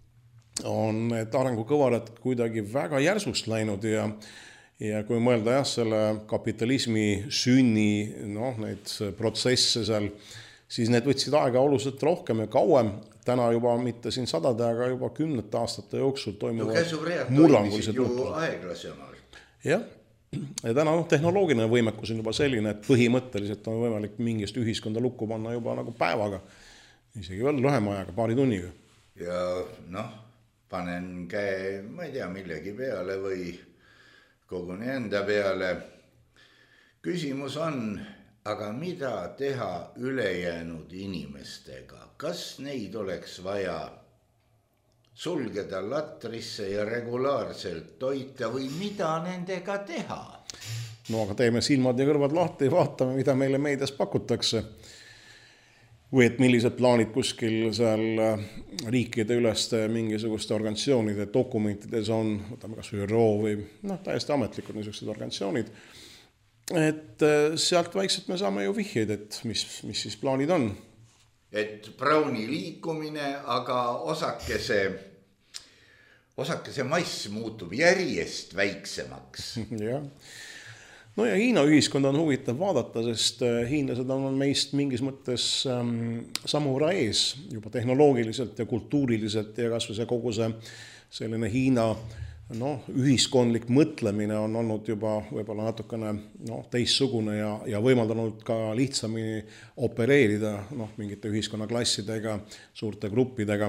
on need arengukõverad kuidagi väga järsust läinud ja, ja kui mõelda jah, selle kapitalismi sünni, noh, neid protsesse seal, siis need võtsid aega oluliselt rohkem ja kauem. Täna juba mitte siin sadade, aga juba kümnete aastate jooksul toimuvad murrangulised muutused. Aeglasemalt. Jah. Ja täna no, tehnoloogiline võimekus on juba selline, et põhimõtteliselt on võimalik mingist ühiskonda lukku panna juba nagu päevaga, isegi veel lühema ajaga, paari tunniga. Ja noh, panen käe, ma ei tea, millegi peale või koguni enda peale. Küsimus on, aga mida teha ülejäänud inimestega? Kas neid oleks vaja sulgeda latrisse ja regulaarselt toita või mida nendega teha? No aga teeme silmad ja kõrvad lahti ja vaatame, mida meile meedias pakutakse. Või et millised plaanid kuskil seal riikide üleste mingisuguste organisatsioonide dokumentides on, võtame kas ÜRO või noh, täiesti ametlikud niisugused organisatsioonid. Et sealt vaikselt me saame ju vihjeid, et mis, mis siis plaanid on. Et Browni liikumine, aga osakese, osakese mass muutub järjest väiksemaks. Ja. No ja Hiina ühiskond on huvitav vaadata, sest hiinlased on meist mingis mõttes ähm, samura ees juba tehnoloogiliselt ja kultuuriliselt ja kas või see kogu see selline Hiina no, ühiskondlik mõtlemine on olnud juba võib-olla natukene no, teistsugune ja, ja võimaldanud ka lihtsamini opereerida no, mingite ühiskonnaklassidega, suurte gruppidega.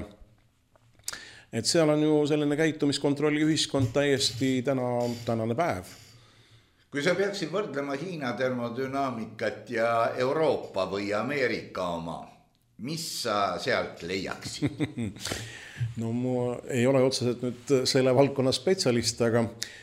Et seal on ju selline käitumiskontrolli ühiskond täiesti täna, tänane päev. Kui sa peaksid võrdlema Hiina termodünaamikat ja Euroopa või Ameerika oma, mis sa sealt leiaksid? No ma ei ole otseselt nüüd selle valdkonna spetsialist, aga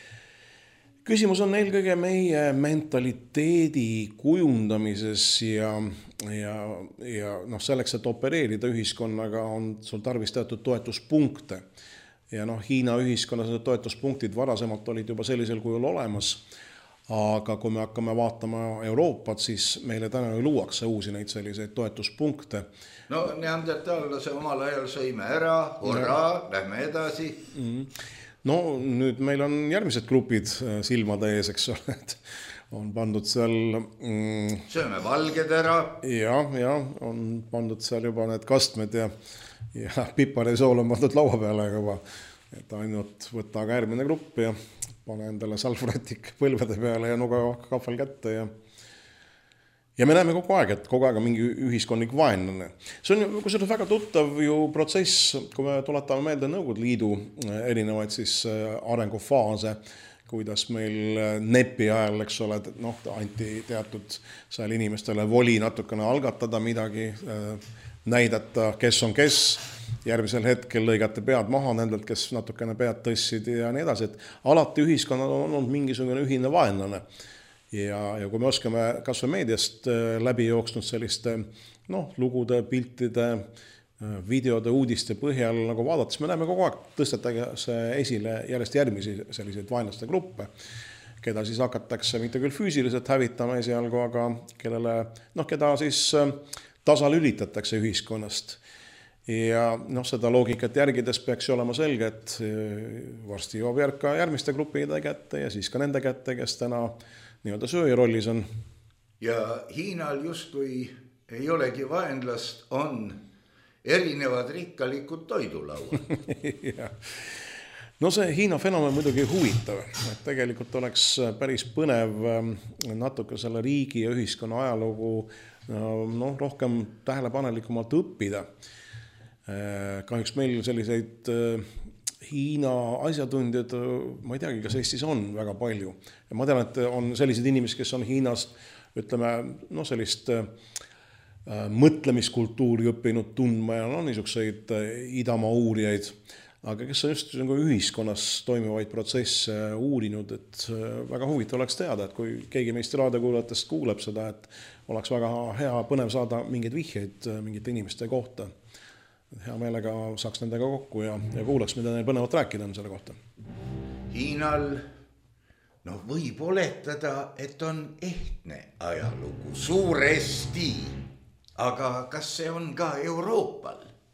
küsimus on eelkõige meie mentaliteedi kujundamises ja, ja, ja noh, selleks, et opereerida ühiskonnaga, on sul tarvis teatud toetuspunkte. Ja noh, Hiina ühiskonnas need toetuspunktid varasemalt olid juba sellisel kujul olemas, aga kui me hakkame vaatama Euroopat, siis meile täna ju luuakse uusi neid selliseid toetuspunkte. No neandertallase omal ajal sõime ära, hurraa, lähme edasi. No nüüd meil on järgmised grupid silmade ees, eks ole, et on pandud seal... Mm, sööme valged ära. Ja, ja, on pandud seal juba need kastmed ja, ja pipar ja sool on pandud laua peale juba, et ainult võtta aga järgmine grupp ja pane endale salvrätik põlvede peale ja nuga kahvel kätte ja ja me näeme kogu aeg, et kogu aeg on mingi ühiskondlik vaenlane. See on ju kusjuures väga tuttav ju protsess, kui me tuletame meelde Nõukogude Liidu erinevaid siis arengufaase, kuidas meil nepi ajal, eks ole, noh, anti teatud seal inimestele voli natukene algatada midagi, näidata, kes on kes, järgmisel hetkel lõigate pead maha nendelt, kes natukene pead tõssid ja nii edasi, et alati ühiskonnad on olnud mingisugune ühine vaenlane. Ja, ja kui me oskame kas või meediast läbi jooksnud selliste noh, lugude, piltide, videode, uudiste põhjal nagu vaadates, me näeme kogu aeg tõstetage see esile järjest järgmisi selliseid vaenlaste gruppe, keda siis hakatakse mitte küll füüsiliselt hävitama esialgu, aga kellele, noh, keda siis tasalülitatakse ühiskonnast. Ja noh, seda loogikat järgides peaks ju olema selge, et varsti jõuab järg ka järgmiste gruppide kätte ja siis ka nende kätte, kes täna nii-öelda sööja rollis on. Ja Hiinal justkui ei olegi vaenlast, on erinevad rikkalikud toidulauad. Ja. No see Hiina fenomen muidugi huvitav, et tegelikult oleks päris põnev natuke selle riigi ja ühiskonna ajalugu noh, rohkem tähelepanelikumalt õppida. Kahjuks meil selliseid Hiina asjatundjad, ma ei teagi, kas Eestis on väga palju. Ja ma tean, et on sellised inimesed, kes on Hiinas, ütleme, no sellist äh, mõtlemiskultuuri õppinud tundma ja no niisuguseid äh, idamaa uurijaid, aga kes on just nagu ühiskonnas toimivaid protsesse uurinud, et äh, väga huvitav oleks teada, et kui keegi meist raadiokuulajatest kuuleb seda, et oleks väga hea põnev saada mingeid vihjeid mingite inimeste kohta. Hea meelega saaks nendega kokku ja, ja kuulaks, mida neil põnevat rääkida on selle kohta. Hiinal no võib oletada, et on ehtne ajalugu suuresti, aga kas see on ka Euroopal?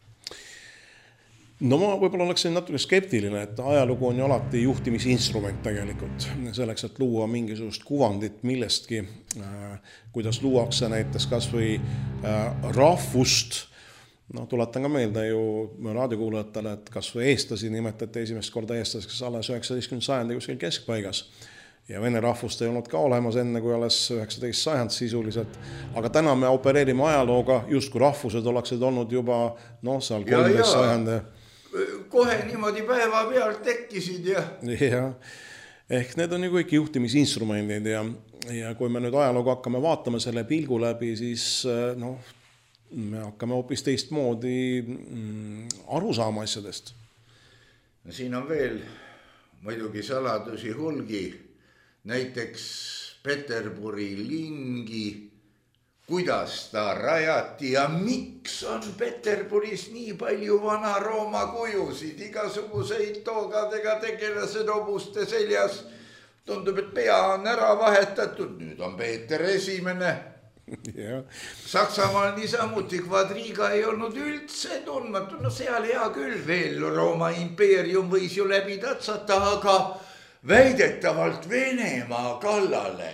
No ma võib-olla oleksin natuke skeptiline, et ajalugu on ju alati juhtimisinstrument tegelikult. Selleks, et luua mingisugust kuvandit millestki, kuidas luuakse näiteks kas või rahvust. No, tuletan ka meelde ju raadiokuulajatele, et kas või eestlasi nimetati esimest korda eestlaseks alles üheksateistkümnenda sajandi kuskil keskpaigas. Ja vene rahvust ei olnud ka olemas enne kui alles üheksateist sajand sisuliselt. Aga täna me opereerime ajalooga, just kui rahvused oleksid olnud juba no, seal kolmteist sajandi. Kohe niimoodi päeva pealt tekkisid ja... ja. Ehk need on ju kõik juhtimisinstrumendid ja, ja kui me nüüd ajalooga hakkame vaatama selle pilgu läbi, siis noh, me hakkame hoopis teistmoodi aru saama asjadest. No, siin on veel muidugi saladusi hulgi, näiteks Peterburi lingi, kuidas ta rajati ja miks on Peterburis nii palju Vana-Rooma kujusid, igasuguseid toogadega tegelased hobuste seljas. Tundub, et pea on ära vahetatud, nüüd on Peeter esimene. Ja. Saksamaal niisamuti kvadriiga ei olnud üldse tundmatu, no seal hea küll veel Rooma impeerium võis ju läbi tatsata, aga väidetavalt Venemaa kallale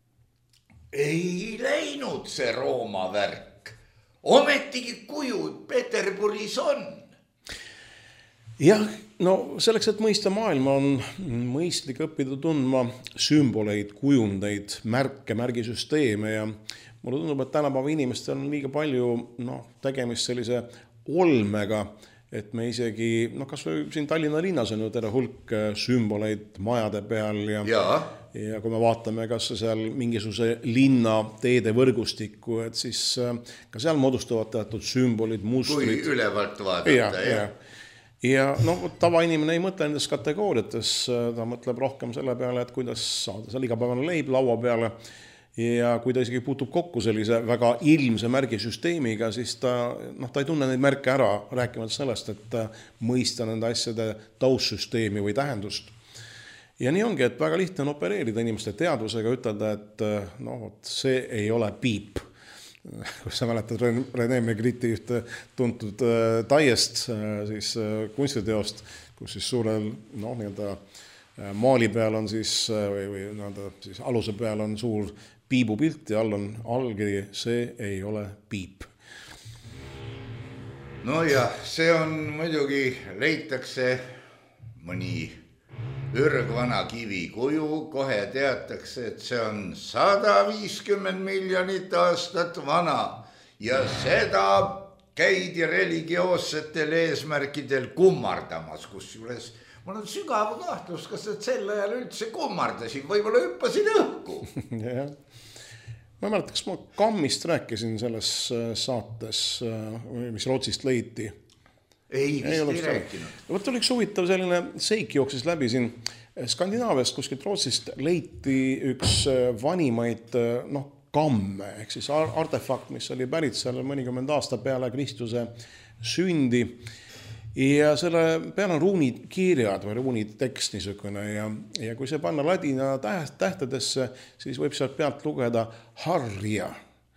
ei läinud see Rooma värk. Ometigi kujud Peterburis on. Jah, no selleks, et mõista maailma on mõistlik õppida tundma sümboleid, kujundeid, märke, märgisüsteeme ja mulle tundub, et tänapäeva inimestel on liiga palju no, tegemist sellise olmega, et me isegi, no kas või siin Tallinna linnas on ju terve hulk sümboleid majade peal ja, ja. ja kui me vaatame kas seal mingisuguse linna teede võrgustikku, et siis ka seal moodustavad teatud sümbolid, mustrid. Kui ülevalt vaadata, ja, ja. Ja no, tavainimene ei mõtle nendes kategooriates, ta mõtleb rohkem selle peale, et kuidas saada seal igapäevane leib laua peale ja kui ta isegi puutub kokku sellise väga ilmse märgisüsteemiga, siis ta, noh, ta ei tunne neid märke ära, rääkimata sellest, et mõista nende asjade taustsüsteemi või tähendust. Ja nii ongi, et väga lihtne on opereerida inimeste teadvusega, ütelda, et no, see ei ole piip. Kui sa mäletad René Magritte ühte tuntud taiest siis kunstiteost, kus siis suurel no, nii-öelda maali peal on siis, või, või nii-öelda siis aluse peal on suur piibupilt ja all on allkiri, see ei ole piip. No ja see on muidugi, leitakse mõni ürgvana kivikuju, kohe teatakse, et see on sada viiskümmend miljonit aastat vana ja seda käidi religioossetel eesmärkidel kummardamas, kusjuures mul on sügav kahtlus, kas et sel ajal üldse kummardasin, võib-olla hüppasin õhku. Jah. Ma mäletan, kas ma Kammist rääkisin selles saates, mis Rootsist leiti. Ei, vist ei, ei rääkinud. Võt oli üks huvitav selline seik jooksis läbi siin Skandinaaviast, kuskilt Rootsist leiti üks vanimaid noh, kamme, ehk siis artefakt, mis oli pärit seal mõnikümmend aasta peale Kristuse sündi. Ja selle peal on ruunikirjad või ruunitekst niisugune ja, ja kui see panna ladina tähtedesse, siis võib sealt pealt lugeda harja.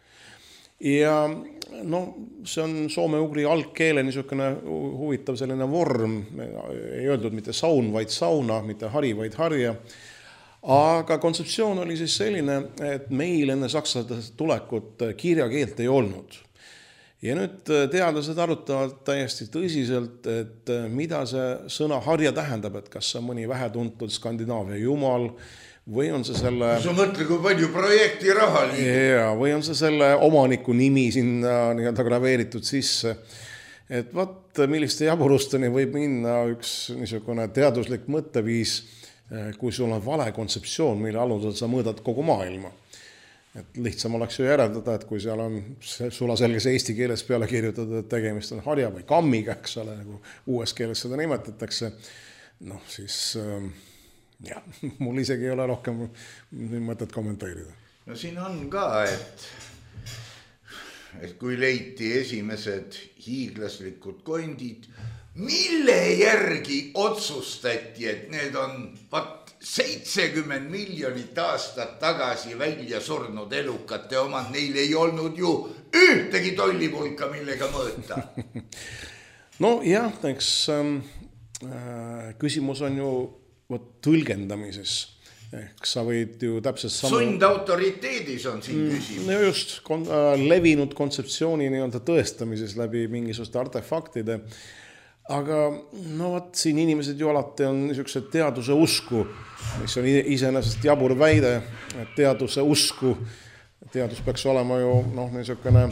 Ja no, see on soome-ugri algkeele niisugune huvitav selline vorm, ei öeldud mitte saun, vaid sauna, mitte hari, vaid harja. Aga kontseptsioon oli siis selline, et meil enne sakslaste tulekut kirjakeelt ei olnud. Ja nüüd teadlased arutavad täiesti tõsiselt, et mida see sõna harja tähendab, et kas see on mõni vähetuntud Skandinaavia jumal või on see selle... Sa mõtle, kui palju projekti raha liigub. Ja, või on see selle omaniku nimi sinna nii-öelda graveeritud sisse. Et vaat, milliste jaburusteni võib minna üks niisugune teaduslik mõtteviis, kui sul on vale kontseptsioon, mille alusel sa mõõdad kogu maailma. Et lihtsam oleks ju järeldada, et kui seal on sula selges eesti keeles peale kirjutatud, et tegemist on harja või kammiga, eks ole, nagu uues keeles seda nimetatakse, noh siis jah, mul isegi ei ole rohkem mõtet kommenteerida. No siin on ka, et, et kui leiti esimesed hiiglaslikud kondid, mille järgi otsustati, et need on vat, seitsekümmend miljonit aastat tagasi välja surnud elukate omad, neil ei olnud ju ühtegi tollipulka, millega mõõta. No jah, eks äh, küsimus on ju võt, tõlgendamises. Ehk sa võid ju täpselt sama... Sundautoriteedis on siin küsimus. No just, kon, äh, levinud kontseptsiooni nii-öelda tõestamises läbi mingisuguste artefaktide. Aga no võt, siin inimesed ju alati on niisugused teaduse usku, mis on iseenesest jabur väide, et teaduse usku, teadus peaks olema ju noh, niisugune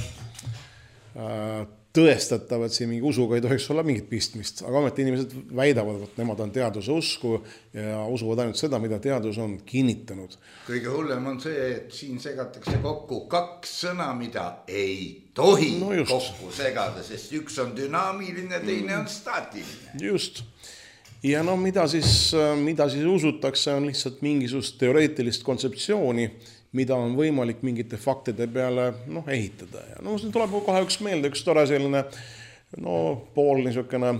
äh, tõestatav, et siin mingi usuga ei tohiks olla mingit pistmist, aga ometi inimesed väidavad, et nemad on teaduse usku ja usuvad ainult seda, mida teadus on kinnitanud. Kõige hullem on see, et siin segatakse kokku kaks sõna, mida ei tohi no kokku segada, sest üks on dünaamiline, teine on staatiline. Just. Ja no mida siis, mida siis usutakse, on lihtsalt mingisugust teoreetilist kontseptsiooni, mida on võimalik mingite faktide peale noh, ehitada. Ja no see tuleb kohe üks meelde, üks tore selline no, pool niisugune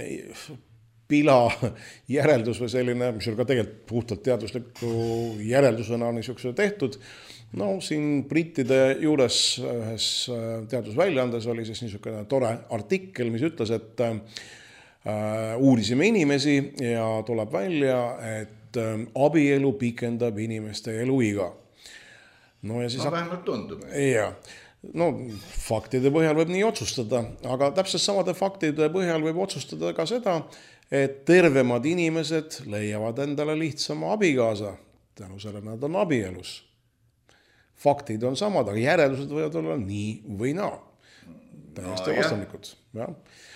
pila järeldus või selline, mis on ka tegelikult puhtalt teadusliku järeldusena niisuguse tehtud. No siin brittide juures ühes teadusväljaandes oli siis niisugune tore artikkel, mis ütles, et äh, uurisime inimesi ja tuleb välja, et äh, abielu pikendab inimeste eluiga. No ja siis no vähemalt tundub. Ja, no faktide põhjal võib nii otsustada, aga täpselt samade faktide põhjal võib otsustada ka seda, et tervemad inimesed leiavad endale lihtsama abikaasa, tänu selle nad on abielus. Faktid on samad, aga järeldused võivad olla nii või naa. Täiesti no, vastandlikud. Ja.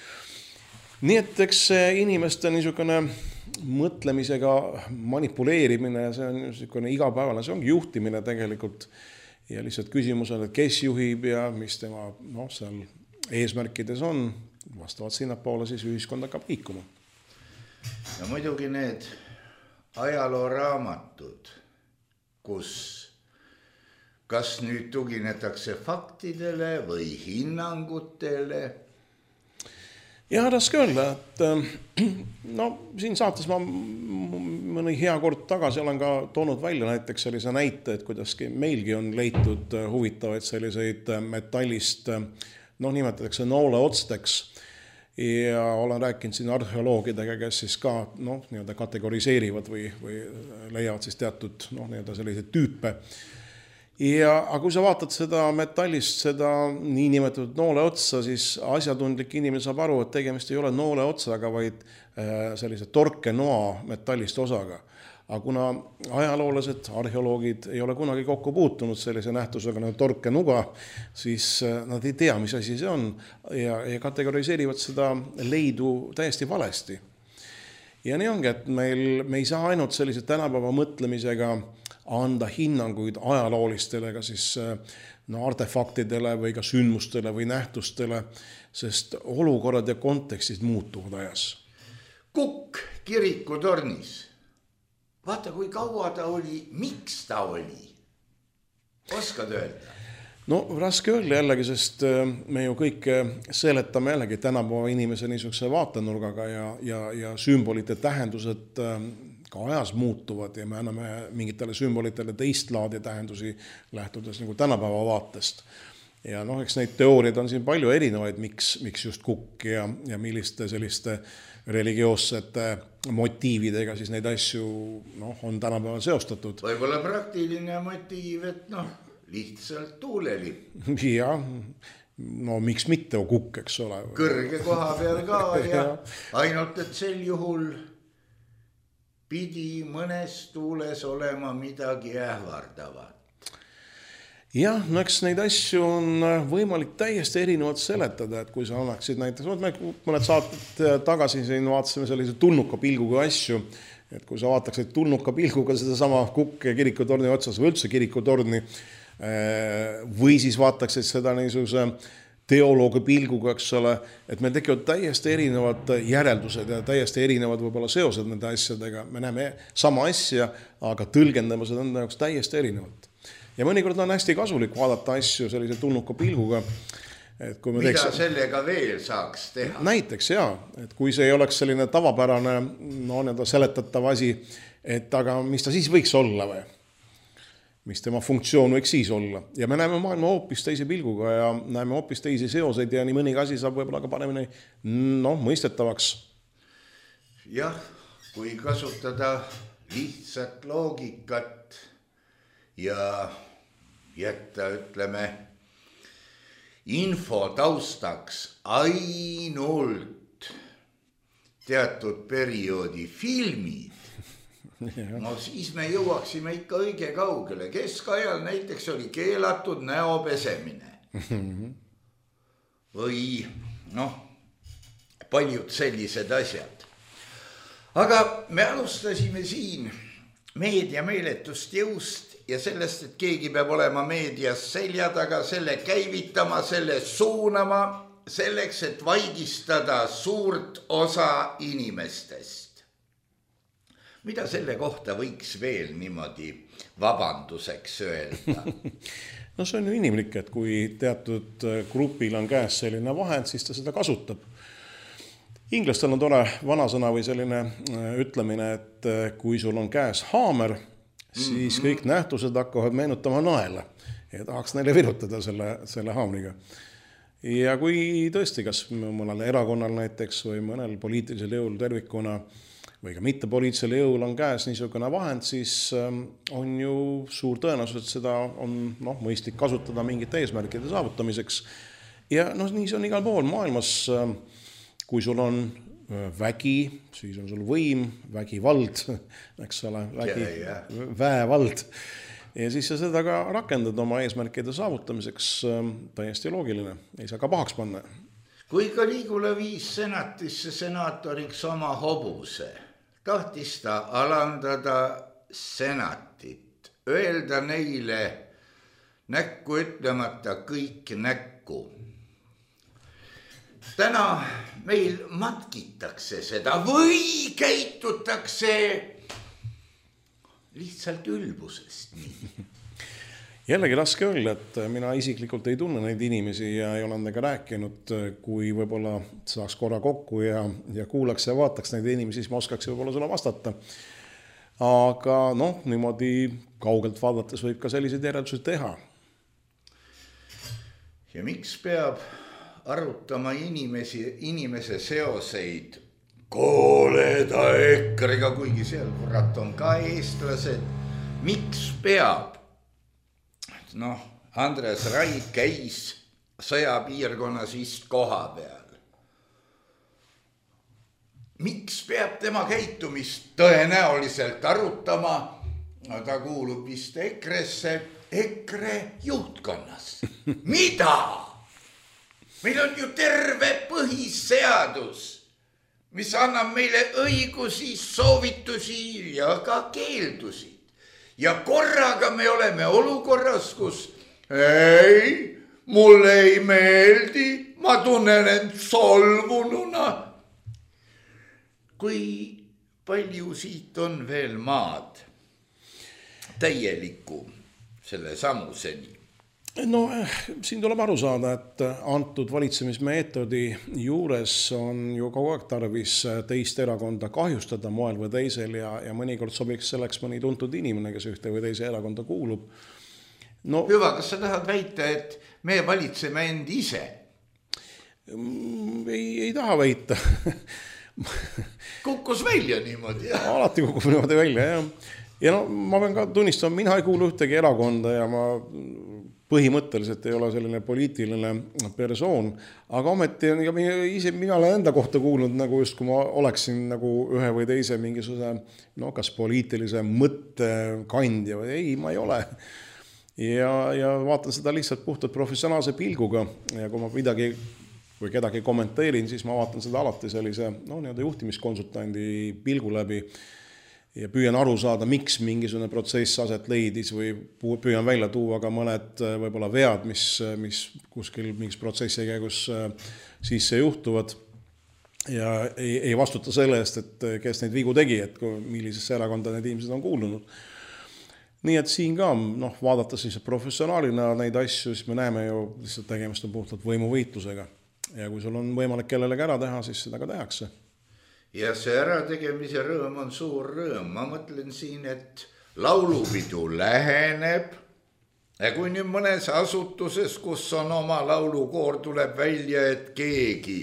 Nii et eks inimeste niisugune mõtlemisega manipuleerimine, see on niisugune igapäevane, see ongi juhtimine tegelikult ja lihtsalt küsimus on, et kes juhib ja mis tema no, seal eesmärkides on, vastavalt sinnapoole siis ühiskond hakkab liikuma. Ja muidugi need ajalooraamatud, kus kas nüüd tuginetakse faktidele või hinnangutele? Ja raske öelda, et no siin saates ma mõni hea kord tagasi olen ka toonud välja näiteks sellise näite, et kuidaski meilgi on leitud huvitavaid selliseid metallist, noh nimetatakse noole otsteks ja olen rääkinud siin arheoloogidega, kes siis ka noh, nii-öelda kategoriseerivad või, või leiavad siis teatud noh, nii-öelda selliseid tüüpe. ja aga kui sa vaatad seda metallist, seda niinimetatud noole otsa, siis asjatundlik inimene saab aru, et tegemist ei ole noole otsaga, vaid sellise torkenoa metallist osaga. Aga kuna ajaloolased, arheoloogid ei ole kunagi kokku puutunud sellise nähtusega nagu torkenuga, siis nad ei tea, mis asi see on ja, ja kategoriseerivad seda leidu täiesti valesti. Ja nii ongi, et meil, me ei saa ainult sellise tänapäeva mõtlemisega anda hinnanguid ajaloolistele, ka siis no, artefaktidele või ka sündmustele või nähtustele, sest olukorrad ja kontekstid muutuvad ajas. Kukk kirikutornis. Vaata, kui kaua ta oli, miks ta oli? Oskad öelda? No raske öelda jällegi, sest me ju kõik seletame jällegi tänapäeva inimese niisuguse vaatenurgaga ja, ja, ja sümbolite tähendused ka ajas muutuvad ja me anname mingitele sümbolitele teist laadi tähendusi lähtudes nagu tänapäeva vaatest. Ja noh, eks neid teooriaid on siin palju erinevaid, miks, miks just kukk ja, ja milliste selliste religioossete motiividega siis neid asju noh, on tänapäeval seostatud. Võib-olla praktiline motiiv, et noh, lihtsalt tuuleli. Ja, no miks mitte kukk, eks ole. Kõrge koha peal ka ja ainult, et sel juhul pidi mõnes tuules olema midagi ähvardavat. Jah, no eks neid asju on võimalik täiesti erinevalt seletada, et kui sa annaksid näiteks, mõned saated tagasi siin vaatasime sellise tulnuka pilguga asju, et kui sa vaataksid tulnuka pilguga seda sama kukk ja kirikutorni otsas või üldse kirikutorni või siis vaataksid seda niisuguse teoloogi pilguga, eks ole, et meil tekivad täiesti erinevad järeldused ja täiesti erinevad võib-olla seosed nende asjadega. Me näeme sama asja, aga tõlgendame seda enda jaoks täiesti erinevalt. Ja mõnikord on hästi kasulik vaadata asju sellise tulnuka pilguga. Et kui me mida teeks... sellega veel saaks teha? Näiteks jaa, et kui see ei oleks selline tavapärane no, seletatav asi, et aga mis ta siis võiks olla või? Mis tema funktsioon võiks siis olla. Ja me näeme maailma hoopis teise pilguga ja näeme hoopis teisi seoseid ja nii mõnigi asi saab võib-olla ka paremini no, mõistetavaks. Jah, kui kasutada lihtsat loogikat ja jätta, ütleme, info taustaks ainult teatud perioodi filmid, no siis me jõuaksime ikka õige kaugele. Keskajal näiteks oli keelatud näo pesemine. Või noh, paljud sellised asjad. Aga me alustasime siin meedia meeletust jõust ja sellest, et keegi peab olema meedias selja taga, selle käivitama, selle suunama, selleks, et vaigistada suurt osa inimestest. Mida selle kohta võiks veel niimoodi vabanduseks öelda? No see on ju inimlik, et kui teatud grupil on käes selline vahend, siis ta seda kasutab. Inglastel on tore vanasõna või selline ütlemine, et kui sul on käes haamer, siis mm-hmm. kõik nähtused hakkavad meenutama naela ja tahaks neile virutada selle, selle haamriga. Ja kui tõesti, kas mõnel erakonnal näiteks või mõnel poliitilisel jõul tervikuna või ka mitte poliitilisel jõul on käes niisugune vahend, siis on ju suur tõenäosus, et seda on no, mõistlik kasutada mingite eesmärkide saavutamiseks. Ja no, nii see on igal pool maailmas, kui sul on vägi, siis on sul võim, vägivald, eks ole, vägi, yeah, yeah. väevald. Ja siis sa seda ka rakendad oma eesmärkide saavutamiseks täiesti loogiline, ei saa ka pahaks panna. Kui Caligula viis senatisse senaatoriks oma hobuse, tahtis ta alandada senatit, öelda neile näkku ütlemata kõik näkku. Täna meil matkitakse seda või käitutakse lihtsalt ülbusest. Jällegi raske öelda, et mina isiklikult ei tunne neid inimesi ja ei ole nendega rääkinud, kui võib-olla saaks korra kokku ja, ja kuulaks ja vaataks neid inimesi, siis ma oskaks võib-olla sulle vastata. Aga noh, niimoodi kaugelt vaadates võib ka selliseid järeldusi teha. Ja miks peab arutama inimesi, inimese seoseid kooleda EKRE-ga, kuigi seal kurat on ka eestlased. Miks peab? noh, Andres Raik käis sõjapiirkonnas vist koha peal. Miks peab tema käitumist tõenäoliselt arutama? No, ta kuulub vist EKRE-sse, EKRE juhtkonnas. Mida? Meil on ju terve põhiseadus, mis annab meile õigusi, soovitusi ja ka keeldusid. Ja korraga me oleme olukorras, kus ei, mulle ei meeldi, ma tunnen end solvununa. Kui palju siit on veel maad täieliku selle samuseni? No siin tuleb aru saada, et antud valitsemismeetodi juures on ju kogu aeg tarvis teist erakonda kahjustada moel või teisel ja, ja mõnikord sobiks selleks mõni tuntud inimene, kes ühte või teise erakonda kuulub. No, Hüva, kas sa tahad väita, et me valitseme end ise? Ei, ei taha väita. Kukkus välja niimoodi. Ja. Alati kukkus niimoodi välja, jah. Ja no, ma pean ka tunnistama, mina ei kuulu ühtegi erakonda ja ma põhimõtteliselt ei ole selline poliitiline persoon, aga ometi on, ja ise mina olen enda kohta kuulnud, nagu just kui ma oleksin nagu ühe või teise mingisuguse, no kas poliitilise mõttekandja või ei, ma ei ole. Ja, ja vaatan seda lihtsalt puhtalt professionaalse pilguga ja kui ma midagi või kedagi kommenteerin, siis ma vaatan seda alati sellise no, nii-öelda juhtimiskonsultandi pilgu läbi ja püüan aru saada, miks mingisugune protsess aset leidis või püüan välja tuua ka mõned võib-olla vead, mis, mis kuskil mingis protsessi käigus sisse juhtuvad ja ei, ei vastuta selle eest, et kes neid vigu tegi, et millisesse erakonda need inimesed on kuulunud. Nii et siin ka noh, vaadates siis professionaalina neid asju, siis me näeme ju lihtsalt tegemist on puhtalt võimuvõitlusega ja kui sul on võimalik kellelegi ära teha, siis seda ka tehakse. Ja see ärategemise rõõm on suur rõõm. Ma mõtlen siin, et laulupidu läheneb. Ja kui nüüd mõnes asutuses, kus on oma laulukoor, tuleb välja, et keegi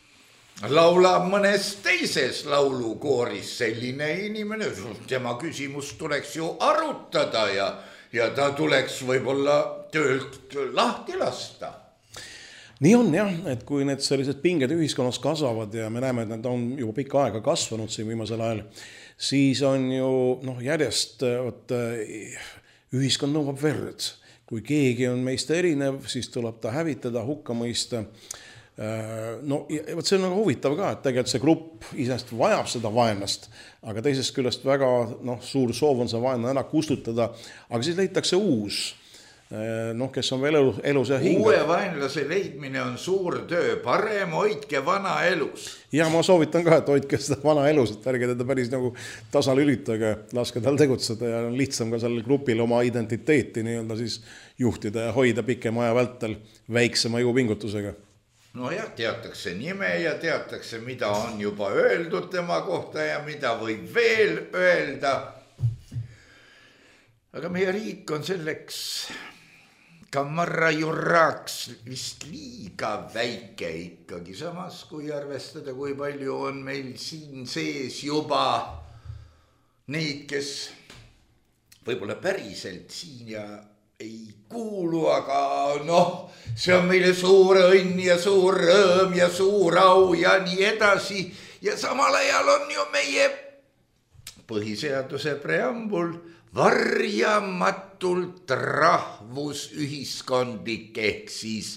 laulab mõnes teises laulukooris selline inimene, tema küsimus tuleks ju arutada ja, ja ta tuleks võib-olla töölt lahti lasta. Nii on jah, et kui need sellised pinged ühiskonnas kasvavad ja me näeme, et need on juba pikka aega kasvanud siin viimasel ajal, siis on ju noh, järjest võt, ühiskond nõuab verd. Kui keegi on meist erinev, siis tuleb ta hävitada, hukka mõista. No, võt see on nagu huvitav ka, et tegelikult see grupp isest vajab seda vaenlast, aga teisest küljest väga noh, suur soov on see vaenlane ära kustutada, aga siis leitakse uus. Noh, kes on veel elus ja hingab. Uue vaenlase leidmine on suur töö, parem hoidke vana elus. Ja ma soovitan ka, et hoidke seda vana elus, et ärge teda päris nagu tasalülitage, laske tal tegutseda ja on lihtsam ka sellel grupil oma identiteeti nii-öelda siis juhtida ja hoida pikema aja vältel väiksema jõupingutusega. No jah, teatakse nime ja teatakse, mida on juba öeldud tema kohta ja mida võib veel öelda. Aga meie riik on selleks Kamarra jurraks vist liiga väike ikkagi, samas kui arvestada, kui palju on meil siin sees juba neid, kes võib-olla päriselt siin ja ei kuulu, aga noh, see on meile suur õnn ja suur rõõm ja suur au ja nii edasi. Ja samal ajal on ju meie põhiseaduse preambul varjamatult rahvusühiskondlik ehk siis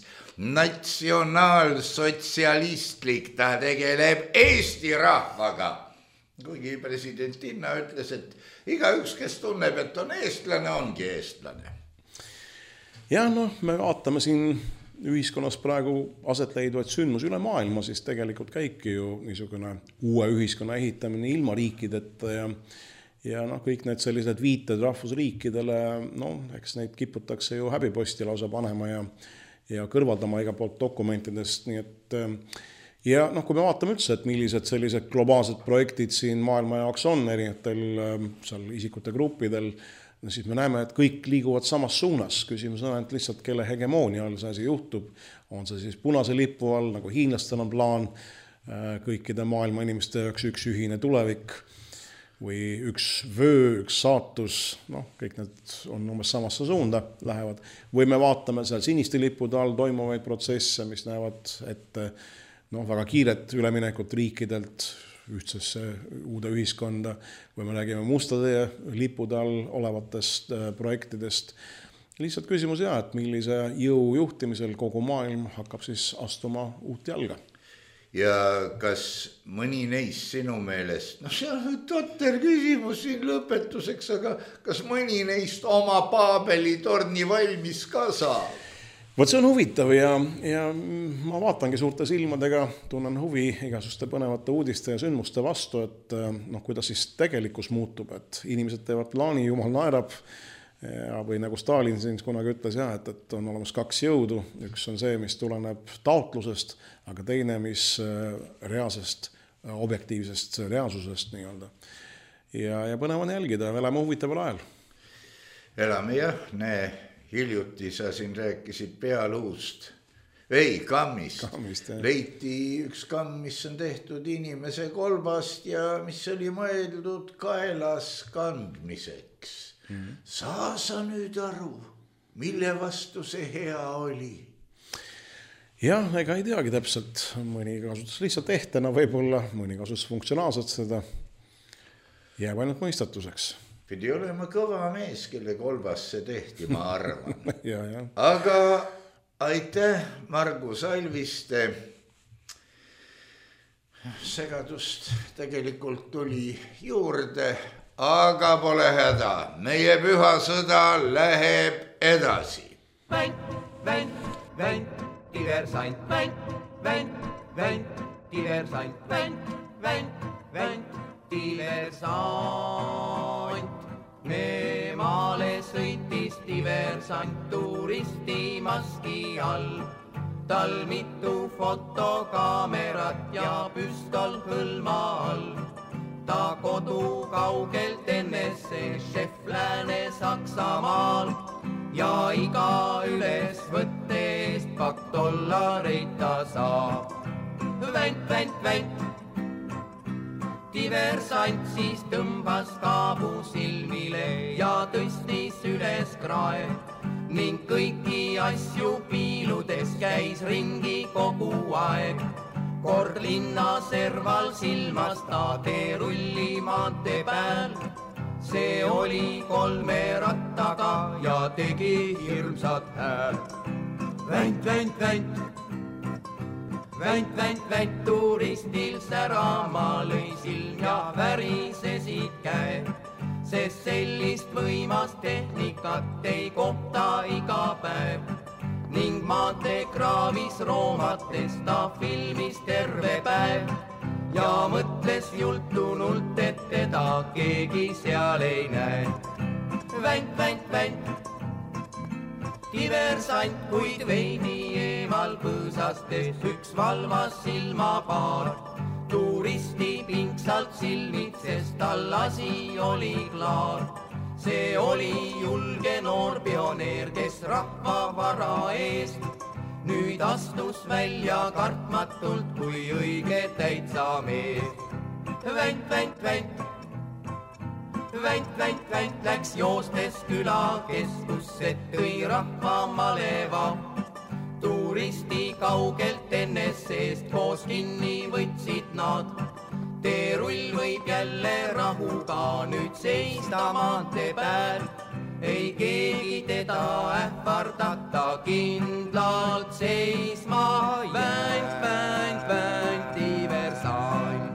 natsionaalsotsialistlik, ta tegeleb Eesti rahvaga. Kuigi president Inna ütles, et igaüks, kes tunneb, et on eestlane, ongi eestlane. Ja noh, me vaatame siin ühiskonnas praegu aset leidvaid sündmus üle maailma, siis tegelikult käibki ju niisugune uue ühiskonna ehitamine ilma riikideta ja Ja noh, kõik need sellised viited rahvusriikidele, no eks neid kiputakse ju häbiposti lausa panema ja, ja kõrvaldama iga poolt dokumentidest. Nii et, ja noh, kui me vaatame üldse, et millised sellised globaalsed projektid siin maailma jaoks on erinevatel seal isikute gruppidel, siis me näeme, et kõik liiguvad samas suunas. Küsimus on ainult lihtsalt, kelle hegemoonia all see asi juhtub. On see siis punase lipu all, nagu hiinlastel on plaan kõikide maailma inimeste jaoks üks ühine tulevik. või üks vöö, üks saatus, noh, kõik need on umbes samasse suunda lähevad. Või me vaatame seal siniste lippude all toimuvaid protsesse, mis näevad ette noh, väga kiiret üleminekut riikidelt ühtsesse uude ühiskonda, või me räägime mustade lippude all olevatest projektidest. Lihtsalt küsimus jah, et millise jõu juhtimisel kogu maailm hakkab siis astuma uut jalga. Ja kas mõni neist sinu meelest, no see on totter küsimus siin lõpetuseks, aga kas mõni neist oma Paabeli torni valmis ka saab? Võt see on huvitav ja, ja ma vaatangi suurte silmadega, tunnen huvi igasuste põnevate uudiste ja sündmuste vastu, et noh, kuidas siis tegelikkus muutub, et inimesed teevad plaani, jumal naerab, ja, või nagu Stalin siin kunagi ütles, jah, et, et on olemas kaks jõudu, üks on see, mis tuleneb taotlusest, aga teine, mis reaalsest, objektiivsest reaalsusest nii-öelda. Ja, ja põnev on jälgida, elame huvitaval ajal. Elame jah, näe, hiljuti sa siin rääkisid pealuust, ei, kammist. kammist leiti üks kamm, mis on tehtud inimese kolbast ja mis oli mõeldud kaelas kandmiseks. Mm-hmm. Saa sa nüüd aru, mille vastu see hea oli? Jah, ega ei teagi täpselt, mõni kasutus lihtsalt ehtena võib-olla, mõni kasutus funktsionaalselt seda jääb ainult mõistatuseks. Pidi olema kõva mees, kelle kolbas see tehti, ma arvan. ja, ja. Aga aitäh, Margus Alviste. Segadust tegelikult tuli juurde, aga pole häda. Meie püha sõda läheb edasi. Vänt, vänt, vänt, diversant, vänt, vänt, vänt, diversant, vänt, vänt, vänt, diversant. Me maale sõitis diversant turisti maski all. Tal mitu fotokaamerat ja püstol hõlma all. Ta kodu kaugelt ennesse šef Lääne-Saksamaal ja iga ülesvõtte eest pakk dollareid ta saab. Vänt, vänt, vänt. Diversant siis tõmbas kaabu silmile ja tõstis üles krae ning kõiki asju piiludes käis ringi kogu aeg. Kord linna serval silmas ta teerulli maantee pääl. See oli kolme rattaga ja tegi hirmsat hääl. Vänt, vänt, vänt. Vänt, vänt, vänt, turistil särama lõi silm ja värisesid käe. Sest sellist võimast tehnikat ei kohta iga päev. Ning maantee kraavis roomates ta filmis terve päev ja mõtles jultunult, et teda keegi seal ei näe. Vänt, vänt, vänt. Diversant, kuid veidi eemal põõsastes üks valvas silmapaar. Turisti pingsalt silmitses, tal asi oli klaar. See oli julge noor pioneer, kes rahva vara eest nüüd astus välja kartmatult kui õige täitsa mees. Vänt, vänt, vänt. Vänt, vänt, vänt läks joostes küla keskusse, tõi rahva maleva. Turisti kaugelt ennessest koos kinni võtsid nad. Teerull võib jälle rahuga nüüd seista maantee pääl. Ei keegi teda ähvardata kindlalt seisma. Vänt, vänt, vänt, diversant.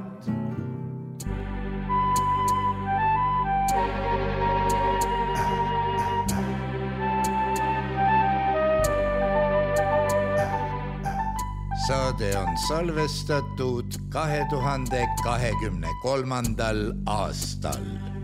Saade on salvestatud kahe tuhande kahekümne kolmandal aastal.